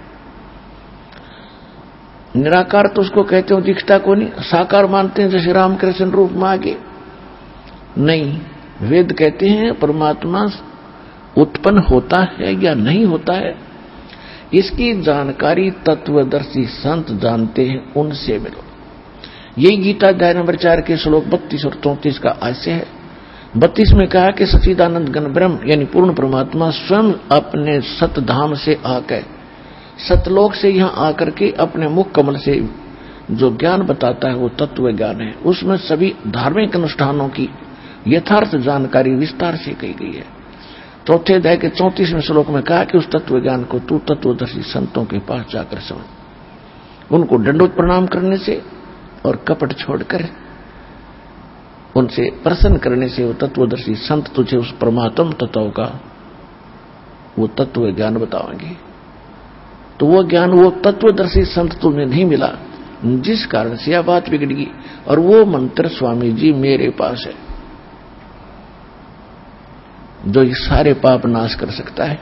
निराकार तो उसको कहते हो दिखता को नहीं, साकार मानते हैं जैसे रामकृष्ण रूप में आगे नहीं। वेद कहते हैं परमात्मा उत्पन्न होता है या नहीं होता है, इसकी जानकारी तत्वदर्शी संत जानते हैं, उनसे मिलो। यही गीता अध्याय नंबर चार के श्लोक बत्तीस और चौंतीस का आशय है। बत्तीस में कहा कि सच्चिदानंद घन ब्रह्म यानी पूर्ण परमात्मा स्वयं अपने सतधाम से आकर सतलोक से यहां आकर के अपने मुख कमल से जो ज्ञान बताता है वो तत्व ज्ञान है। उसमें सभी धार्मिक अनुष्ठानों की यथार्थ जानकारी विस्तार से कही गई है। चौथे अध्याय के चौंतीसवें श्लोक में कहा कि उस तत्व ज्ञान को तू तत्वदर्शी संतों के पास जाकर समझ। उनको दंडोत प्रणाम करने से और कपट छोड़कर उनसे प्रसन्न करने से वो तत्वदर्शी संत तुझे उस परमात्म तत्व का वो तत्व ज्ञान बताएंगे। तो वो ज्ञान वो तत्वदर्शी संत तुम्हें नहीं मिला, जिस कारण से यह बात बिगड़ गई। और वो मंत्र स्वामी जी मेरे पास है जो ये सारे पाप नाश कर सकता है।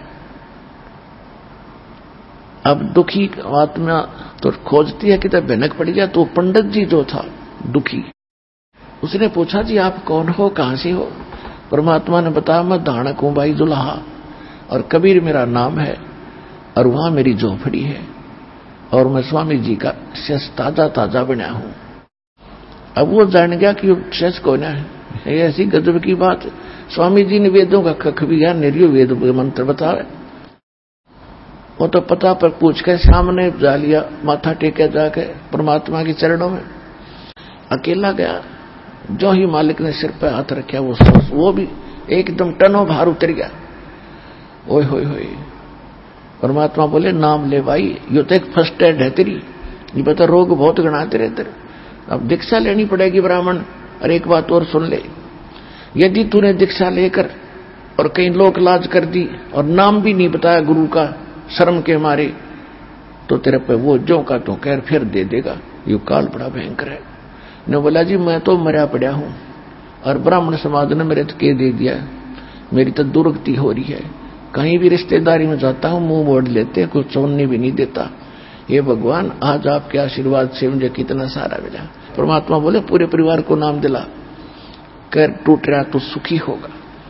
अब दुखी आत्मा तो खोजती है कि तब भनक पड़ गया। तो पंडित जी जो था दुखी, उसने पूछा जी आप कौन हो, कहां से हो? परमात्मा ने बताया मैं धानक हूं भाई दुल्हा, और कबीर मेरा नाम है, और वहां मेरी झोपड़ी है, और मैं स्वामी जी का शेष ताजा ताजा बना हूं। अब वो जान गया कि शेष कौन है। ऐसी गजब की बात, स्वामी जी ने वेदों का कख भी ज्ञान निर्यो वेद मंत्र बतावे। वो तो पता पर पूछ के सामने जा लिया, माथा टेके जाके परमात्मा के चरणों में अकेला गया। जो ही मालिक ने सिर पे हाथ रखा वो वो भी एकदम टनों भार उतर गया। ओए होए होए, परमात्मा बोले नाम ले भाई, यो तो एक फर्स्ट एड है तेरी, ये बता रोग बहुत गणा तेरे तेरे, अब दीक्षा लेनी पड़ेगी ब्राह्मण। और एक बात और सुन ले, यदि तूने दीक्षा लेकर और कहीं लोक लाज कर दी और नाम भी नहीं बताया गुरु का शर्म के मारे, तो तेरे पे वो जो का तो कहर फिर दे देगा। ये काल बड़ा भयंकर है। ने बोला जी मैं तो मरा पड़ा हूं और ब्राह्मण समाज ने मेरे तो के दे दिया, मेरी तो दुर्गति हो रही है। कहीं भी रिश्तेदारी में जाता हूं मुंह मोड़ लेते, कुछ चौनने भी नहीं देता। ये भगवान आज आपके आशीर्वाद से मुझे कितना सारा मिला। परमात्मा बोले पूरे परिवार को नाम दिला, कर टूट रहा तो सुखी होगा।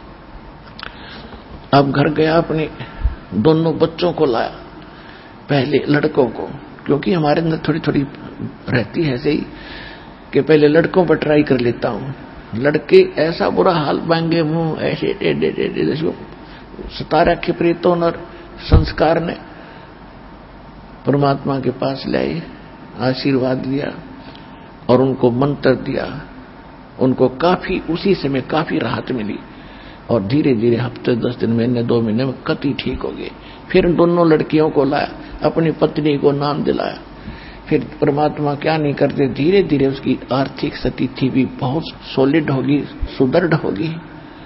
अब घर गया, अपने दोनों बच्चों को लाया, पहले लड़कों को, क्योंकि हमारे अंदर थोड़ी थोड़ी रहती है सही कि पहले लड़कों पर ट्राई कर लेता हूं। लड़के ऐसा बुरा हाल पाएंगे, मुंह ऐसे टेढ़े टेढ़े सता रखे प्रेतों और संस्कार ने। परमात्मा के पास लाए, आशीर्वाद लिया और उनको मंत्र दिया। उनको काफी उसी समय काफी राहत मिली और धीरे धीरे हफ्ते दस दिन महीने दो महीने में कति ठीक हो गए। फिर दोनों लड़कियों को लाया, अपनी पत्नी को नाम दिलाया। फिर परमात्मा क्या नहीं करते, धीरे धीरे उसकी आर्थिक स्थिति भी बहुत सॉलिड होगी, सुदृढ़ होगी।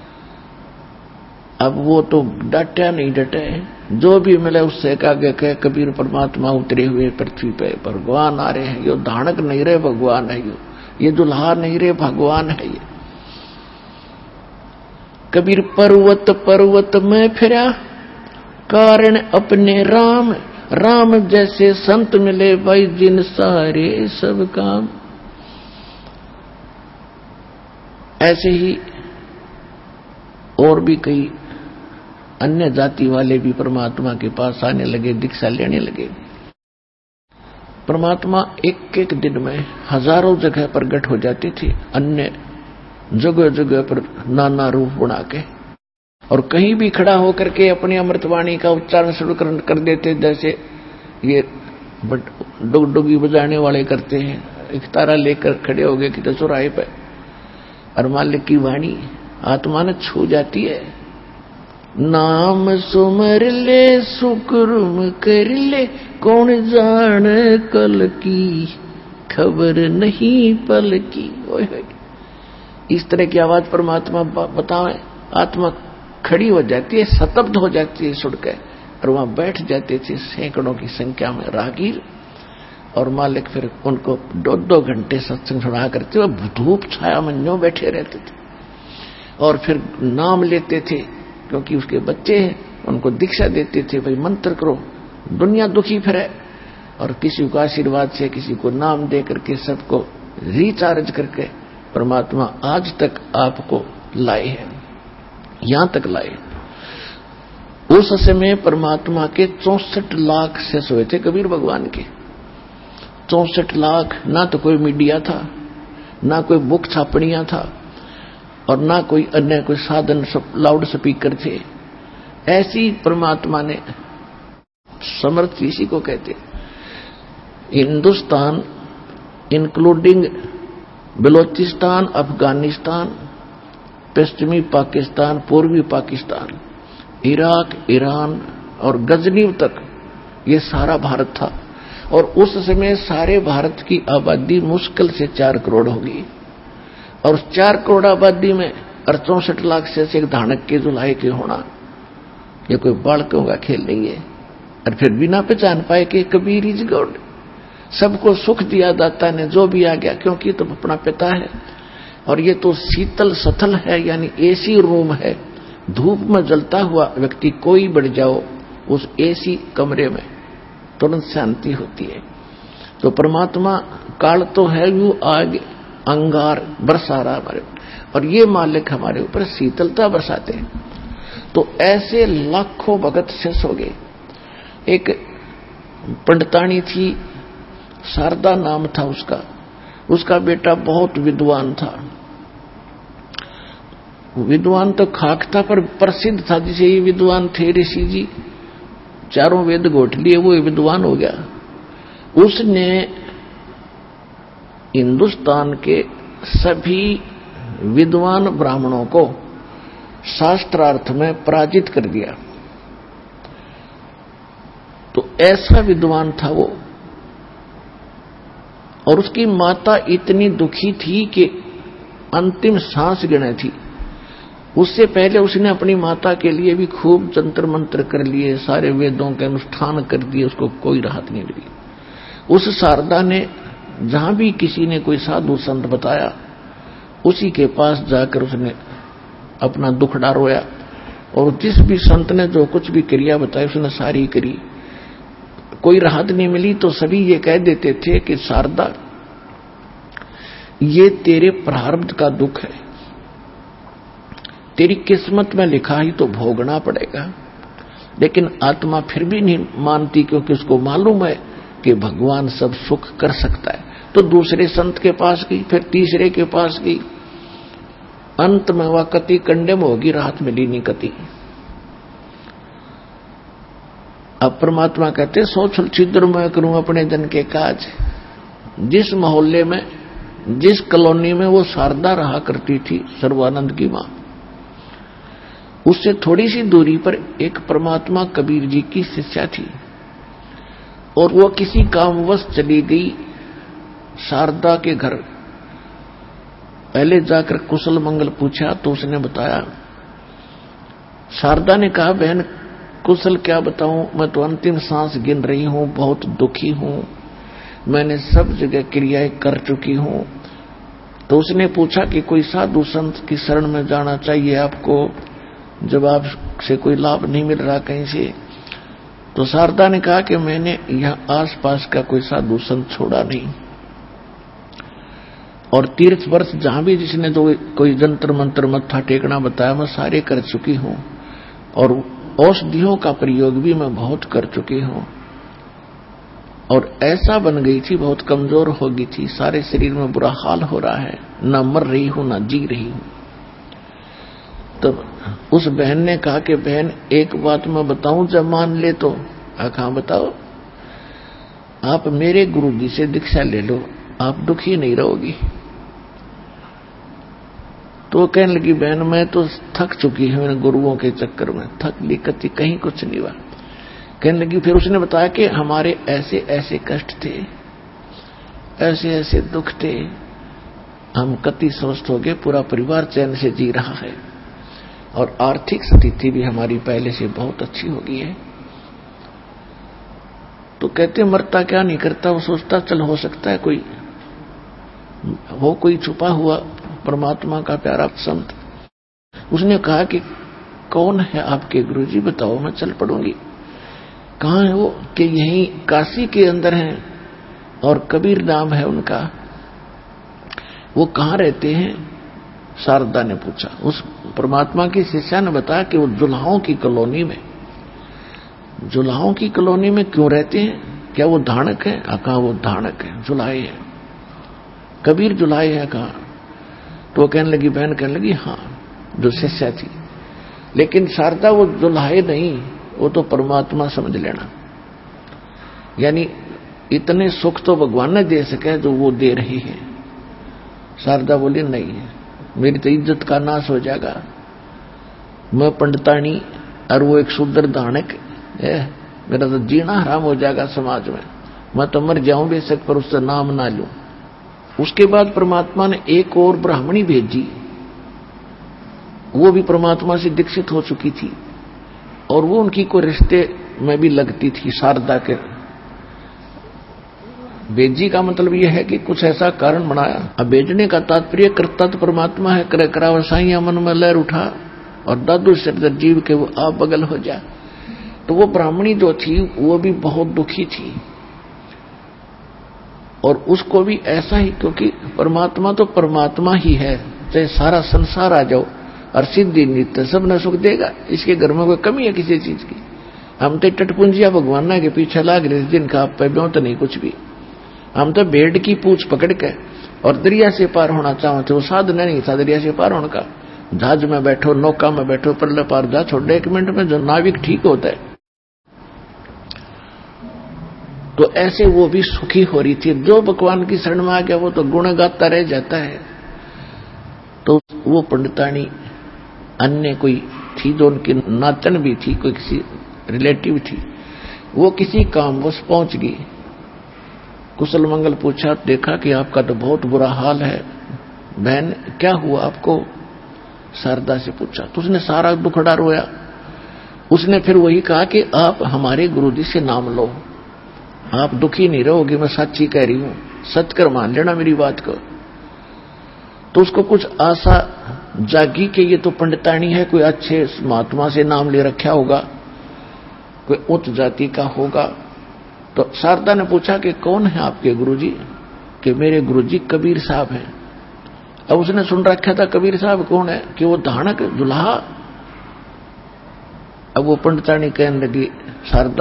अब वो तो डटा नहीं डटे, जो भी मिले उससे आगे कह कबीर परमात्मा उतरे हुए पृथ्वी पे, भगवान आ रहे हैं। यो धानक नहीं रहे भगवान है, यो ये दुल्हा नहीं रहे भगवान है। ये कबीर पर्वत पर्वत में फिरा, कारण अपने राम, राम जैसे संत मिले भाई जिन सारे सब काम। ऐसे ही और भी कई अन्य जाति वाले भी परमात्मा के पास आने लगे, दीक्षा लेने लगे। परमात्मा एक एक दिन में हजारों जगह प्रकट हो जाती थी, अन्य जगह जगह पर नाना रूप बना के, और कहीं भी खड़ा होकर के अपनी अमृतवाणी का उच्चारण शुरू कर देते, जैसे ये डुगडुगी बजाने वाले करते हैं। एक तारा लेकर खड़े हो गए कि चौराहे पे, और मालिक की वाणी आत्मा ने छू जाती है। नाम सुमर ले सुकर्म कर ले, कौन जान कल की, खबर नहीं पल की। ओए इस तरह की आवाज परमात्मा बतावे, आत्मा खड़ी हो जाती है, स्तब्ध हो जाती है सुन के, और वहां बैठ जाते थे सैकड़ों की संख्या में रागीर, और मालिक फिर उनको दो दो घंटे सत्संग सुना करते, वह धूप छाया में न्यों बैठे रहते थे, और फिर नाम लेते थे, क्योंकि उसके बच्चे हैं, उनको दीक्षा देते थे, भाई मंत्र करो, दुनिया दुखी फिरे, और किसी को आशीर्वाद से, किसी को नाम दे करके, सबको रिचार्ज करके परमात्मा आज तक आपको लाए हैं, यहां तक लाए। उस समय परमात्मा के चौसठ लाख शिष्य हुए थे कबीर भगवान के। चौसठ लाख, ना तो कोई मीडिया था, ना कोई बुक छापड़ियां था, और ना कोई अन्य कोई साधन, लाउड स्पीकर थे। ऐसी परमात्मा ने समर्थ इसी को कहते। हिंदुस्तान इंक्लूडिंग बलोचिस्तान, अफगानिस्तान, पश्चिमी पाकिस्तान, पूर्वी पाकिस्तान, इराक, ईरान और गजनीव तक ये सारा भारत था, और उस समय सारे भारत की आबादी मुश्किल से चार करोड़ होगी, और चार करोड़ आबादी में और चौसठ लाख से एक धानक के जुलाई के होना, ये कोई बालकों का खेल नहीं है। और फिर बिना पहचान पाए कि कबीर इज गॉड, सबको सुख दिया दाता ने, जो भी आ गया, क्योंकि तो अपना पिता है, और ये तो शीतल सथल है, यानी एसी रूम है, धूप में जलता हुआ व्यक्ति कोई बढ़ जाओ उस एसी कमरे में, तुरंत शांति होती है। तो परमात्मा काल तो है, यू आग अंगार बरसा रहा हमारे, और ये मालिक हमारे ऊपर शीतलता बरसाते हैं। तो ऐसे लाखों भगत शेष हो गए। एक पंडितानी थी, शारदा नाम था उसका, उसका बेटा बहुत विद्वान था। विद्वान तो खाक था, पर प्रसिद्ध था, जिसे ये विद्वान थे ऋषि जी, चारों वेद घोट लिए, वो विद्वान हो गया। उसने हिंदुस्तान के सभी विद्वान ब्राह्मणों को शास्त्रार्थ में पराजित कर दिया। तो ऐसा विद्वान था वो, और उसकी माता इतनी दुखी थी कि अंतिम सांस गिने थी। उससे पहले उसने अपनी माता के लिए भी खूब जंतर मंत्र कर लिए, सारे वेदों के अनुष्ठान कर दिए, उसको कोई राहत नहीं मिली। उस शारदा ने जहां भी किसी ने कोई साधु संत बताया, उसी के पास जाकर उसने अपना दुखड़ा रोया, और जिस भी संत ने जो कुछ भी क्रिया बताई उसने सारी करी, कोई राहत नहीं मिली। तो सभी ये कह देते थे कि शारदा, ये तेरे प्रारब्ध का दुख है, तेरी किस्मत में लिखा ही तो भोगना पड़ेगा। लेकिन आत्मा फिर भी नहीं मानती, क्योंकि उसको मालूम है कि भगवान सब सुख कर सकता है। तो दूसरे संत के पास गई, फिर तीसरे के पास गई, अंत में वह कति कंडेम होगी, राहत मिली नहीं कति। अब परमात्मा कहते, सोच छिद्र मैं करूं अपने जन के काज। जिस मोहल्ले में, जिस कॉलोनी में वो शारदा रहा करती थी, सर्वानंद की मां, उससे थोड़ी सी दूरी पर एक परमात्मा कबीर जी की शिष्या थी, और वो किसी कामवश चली गई शारदा के घर। पहले जाकर कुशल मंगल पूछा तो उसने बताया। शारदा ने कहा, बहन कुशल क्या बताऊं, मैं तो अंतिम सांस गिन रही हूं, बहुत दुखी हूं, मैंने सब जगह क्रियाएं कर चुकी हूं। तो उसने पूछा कि कोई साधु संत की शरण में जाना चाहिए आपको, जब आपसे कोई लाभ नहीं मिल रहा कहीं से। तो शारदा ने कहा कि मैंने यहां आसपास का कोई साधु संत छोड़ा नहीं, और तीर्थ वर्ष जहां भी जिसने तो कोई जंतर मंत्र मत्था टेकना बताया, मैं सारे कर चुकी हूं, और औषधियों का प्रयोग भी मैं बहुत कर चुकी हूं। और ऐसा बन गई थी, बहुत कमजोर हो गई थी, सारे शरीर में बुरा हाल हो रहा है, ना मर रही हूं ना जी रही हूं। तब उस बहन ने कहा कि बहन एक बात मैं बताऊं, जब मान ले तो। कहा बताओ। आप मेरे गुरु जी से दीक्षा ले लो, आप दुखी नहीं रहोगी। तो कहने लगी बहन मैं तो थक चुकी हूं, मेरे गुरुओं के चक्कर में थक ली, कति कहीं कुछ नहीं हुआ। कहने लगी, फिर उसने बताया कि हमारे ऐसे ऐसे कष्ट थे, ऐसे ऐसे दुख थे, हम कति स्वस्थ हो गए, पूरा परिवार चैन से जी रहा है और आर्थिक स्थिति भी हमारी पहले से बहुत अच्छी हो गई है। तो कहते मरता क्या नहीं करता, वो सोचता चल हो सकता है कोई हो कोई छुपा हुआ परमात्मा का प्यारा संत। उसने कहा कि कौन है आपके गुरुजी, बताओ मैं चल पड़ूंगी। कहाँ है वो? कि यहीं काशी के अंदर हैं और कबीर नाम है उनका। वो कहाँ रहते हैं? शारदा ने पूछा। उस परमात्मा की शिष्या ने बताया कि वो जुल्हाओं की कॉलोनी में। जुल्हाओं की कॉलोनी में क्यों रहते हैं? क्या वो धानक है? कहा वो धानक है, जुल्हाए है, कबीर जुल्हाए है। कहा तो वो कहने लगी, बहन कहने लगी हाँ, जो शिष्या थी। लेकिन शारदा वो जुल्हाए नहीं, वो तो परमात्मा समझ लेना। यानी इतने सुख तो भगवान ने दे सके जो वो दे रही है। शारदा बोली नहीं, मेरी तो इज्जत का नाश हो जाएगा, मैं पंडितानी और वो एक शूद्र दानक है, मेरा तो जीना हराम हो जाएगा समाज में, मैं तो मर जाऊं बेशक पर उससे नाम ना लूं। उसके बाद परमात्मा ने एक और ब्राह्मणी भेजी, वो भी परमात्मा से दीक्षित हो चुकी थी और वो उनकी कोई रिश्ते में भी लगती थी शारदा के। भेजी का मतलब यह है कि कुछ ऐसा कारण बनाया। अब भेजने का तात्पर्य करता तो परमात्मा है, करे करावर साइया मन में लहर उठा और दादू सिरदर जीव के वो आप बगल हो जा। तो वो ब्राह्मणी जो थी वो भी बहुत दुखी थी और उसको भी ऐसा ही, क्योंकि परमात्मा तो परमात्मा ही है, चाहे सारा संसार आ जाओ और सिद्धि नित्य सब न सुख देगा, इसके घर में कोई कमी है किसी चीज की। हम तो टटपुंजिया भगवान के पीछे लाग रहे जिनका आप पे ब्यों तो नहीं कुछ भी। हम तो भेड़ की पूछ पकड़ के और दरिया से पार होना चाहते, वो साधन नहीं था दरिया से पार होने का। जहाज में बैठो, नौका में बैठो, परले पार जा छोड़ एक मिनट में जो नाविक ठीक होता है। तो ऐसे वो भी सुखी हो रही थी। जो भगवान की शरण में आ गया वो तो गुण गाता रह जाता है। तो वो पंडितानी अन्य कोई थी जो उनकी नातन भी थी, कोई किसी रिलेटिव थी, वो किसी काम बस पहुंच गई। कुशल मंगल पूछा, देखा कि आपका तो बहुत बुरा हाल है, बहन क्या हुआ आपको? शारदा से पूछा तो उसने सारा दुखड़ा रोया। उसने फिर वही कहा कि आप हमारे गुरुजी से नाम लो, आप दुखी नहीं रहोगे, मैं सच्ची कह रही हूं, सच कर मान लेना मेरी बात को। तो उसको कुछ आशा जागी कि ये तो पंडितानी है, कोई अच्छे महात्मा से नाम ले रखा होगा, कोई उच्च जाति का होगा। तो शारदा ने पूछा कि कौन है आपके गुरुजी? कि मेरे गुरुजी कबीर साहब हैं। अब उसने सुन रखा था कबीर साहब कौन है, कि वो धानक दुल्हा। अब वो पंडितानी कहने लगी, शारदा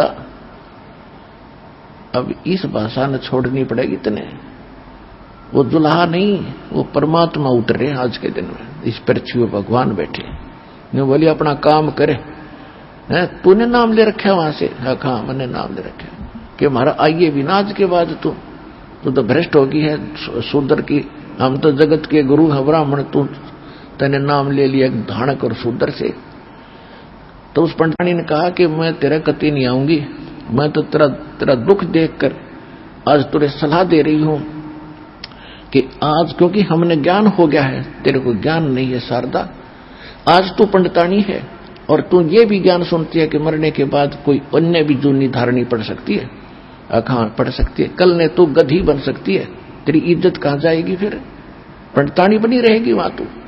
अब इस भाषा न छोड़नी पड़ेगी इतने, वो दुल्हा नहीं, वो परमात्मा उतरे आज के दिन में, इस पृथ्वी में भगवान बैठे। ने बोली अपना काम करे, तूने नाम ले रखा वहां से? हाँ मैंने नाम ले रखा कि हमारा आइए भी ना आज के बाद तू तू तो भ्रष्ट होगी है शूद्र की, हम तो जगत के गुरु है ब्राह्मण, तू तेने नाम ले लिया धानक और शूद्र से। तो उस पंडितानी ने कहा कि मैं तेरे कति नहीं आऊंगी, मैं तो तेरा तेरा दुख देखकर आज तुझे सलाह दे रही हूं कि आज, क्योंकि हमने ज्ञान हो गया है, तेरे को ज्ञान नहीं है शारदा। आज तू पंडितानी है और तू ये भी ज्ञान सुनती है कि मरने के बाद कोई अन्य भी जूनी धारणी पड़ सकती है। कहां पड़ सकती है? कल ने तू गधी बन सकती है, तेरी इज्जत कहां जाएगी? फिर पंडितानी बनी रहेगी वहां तू।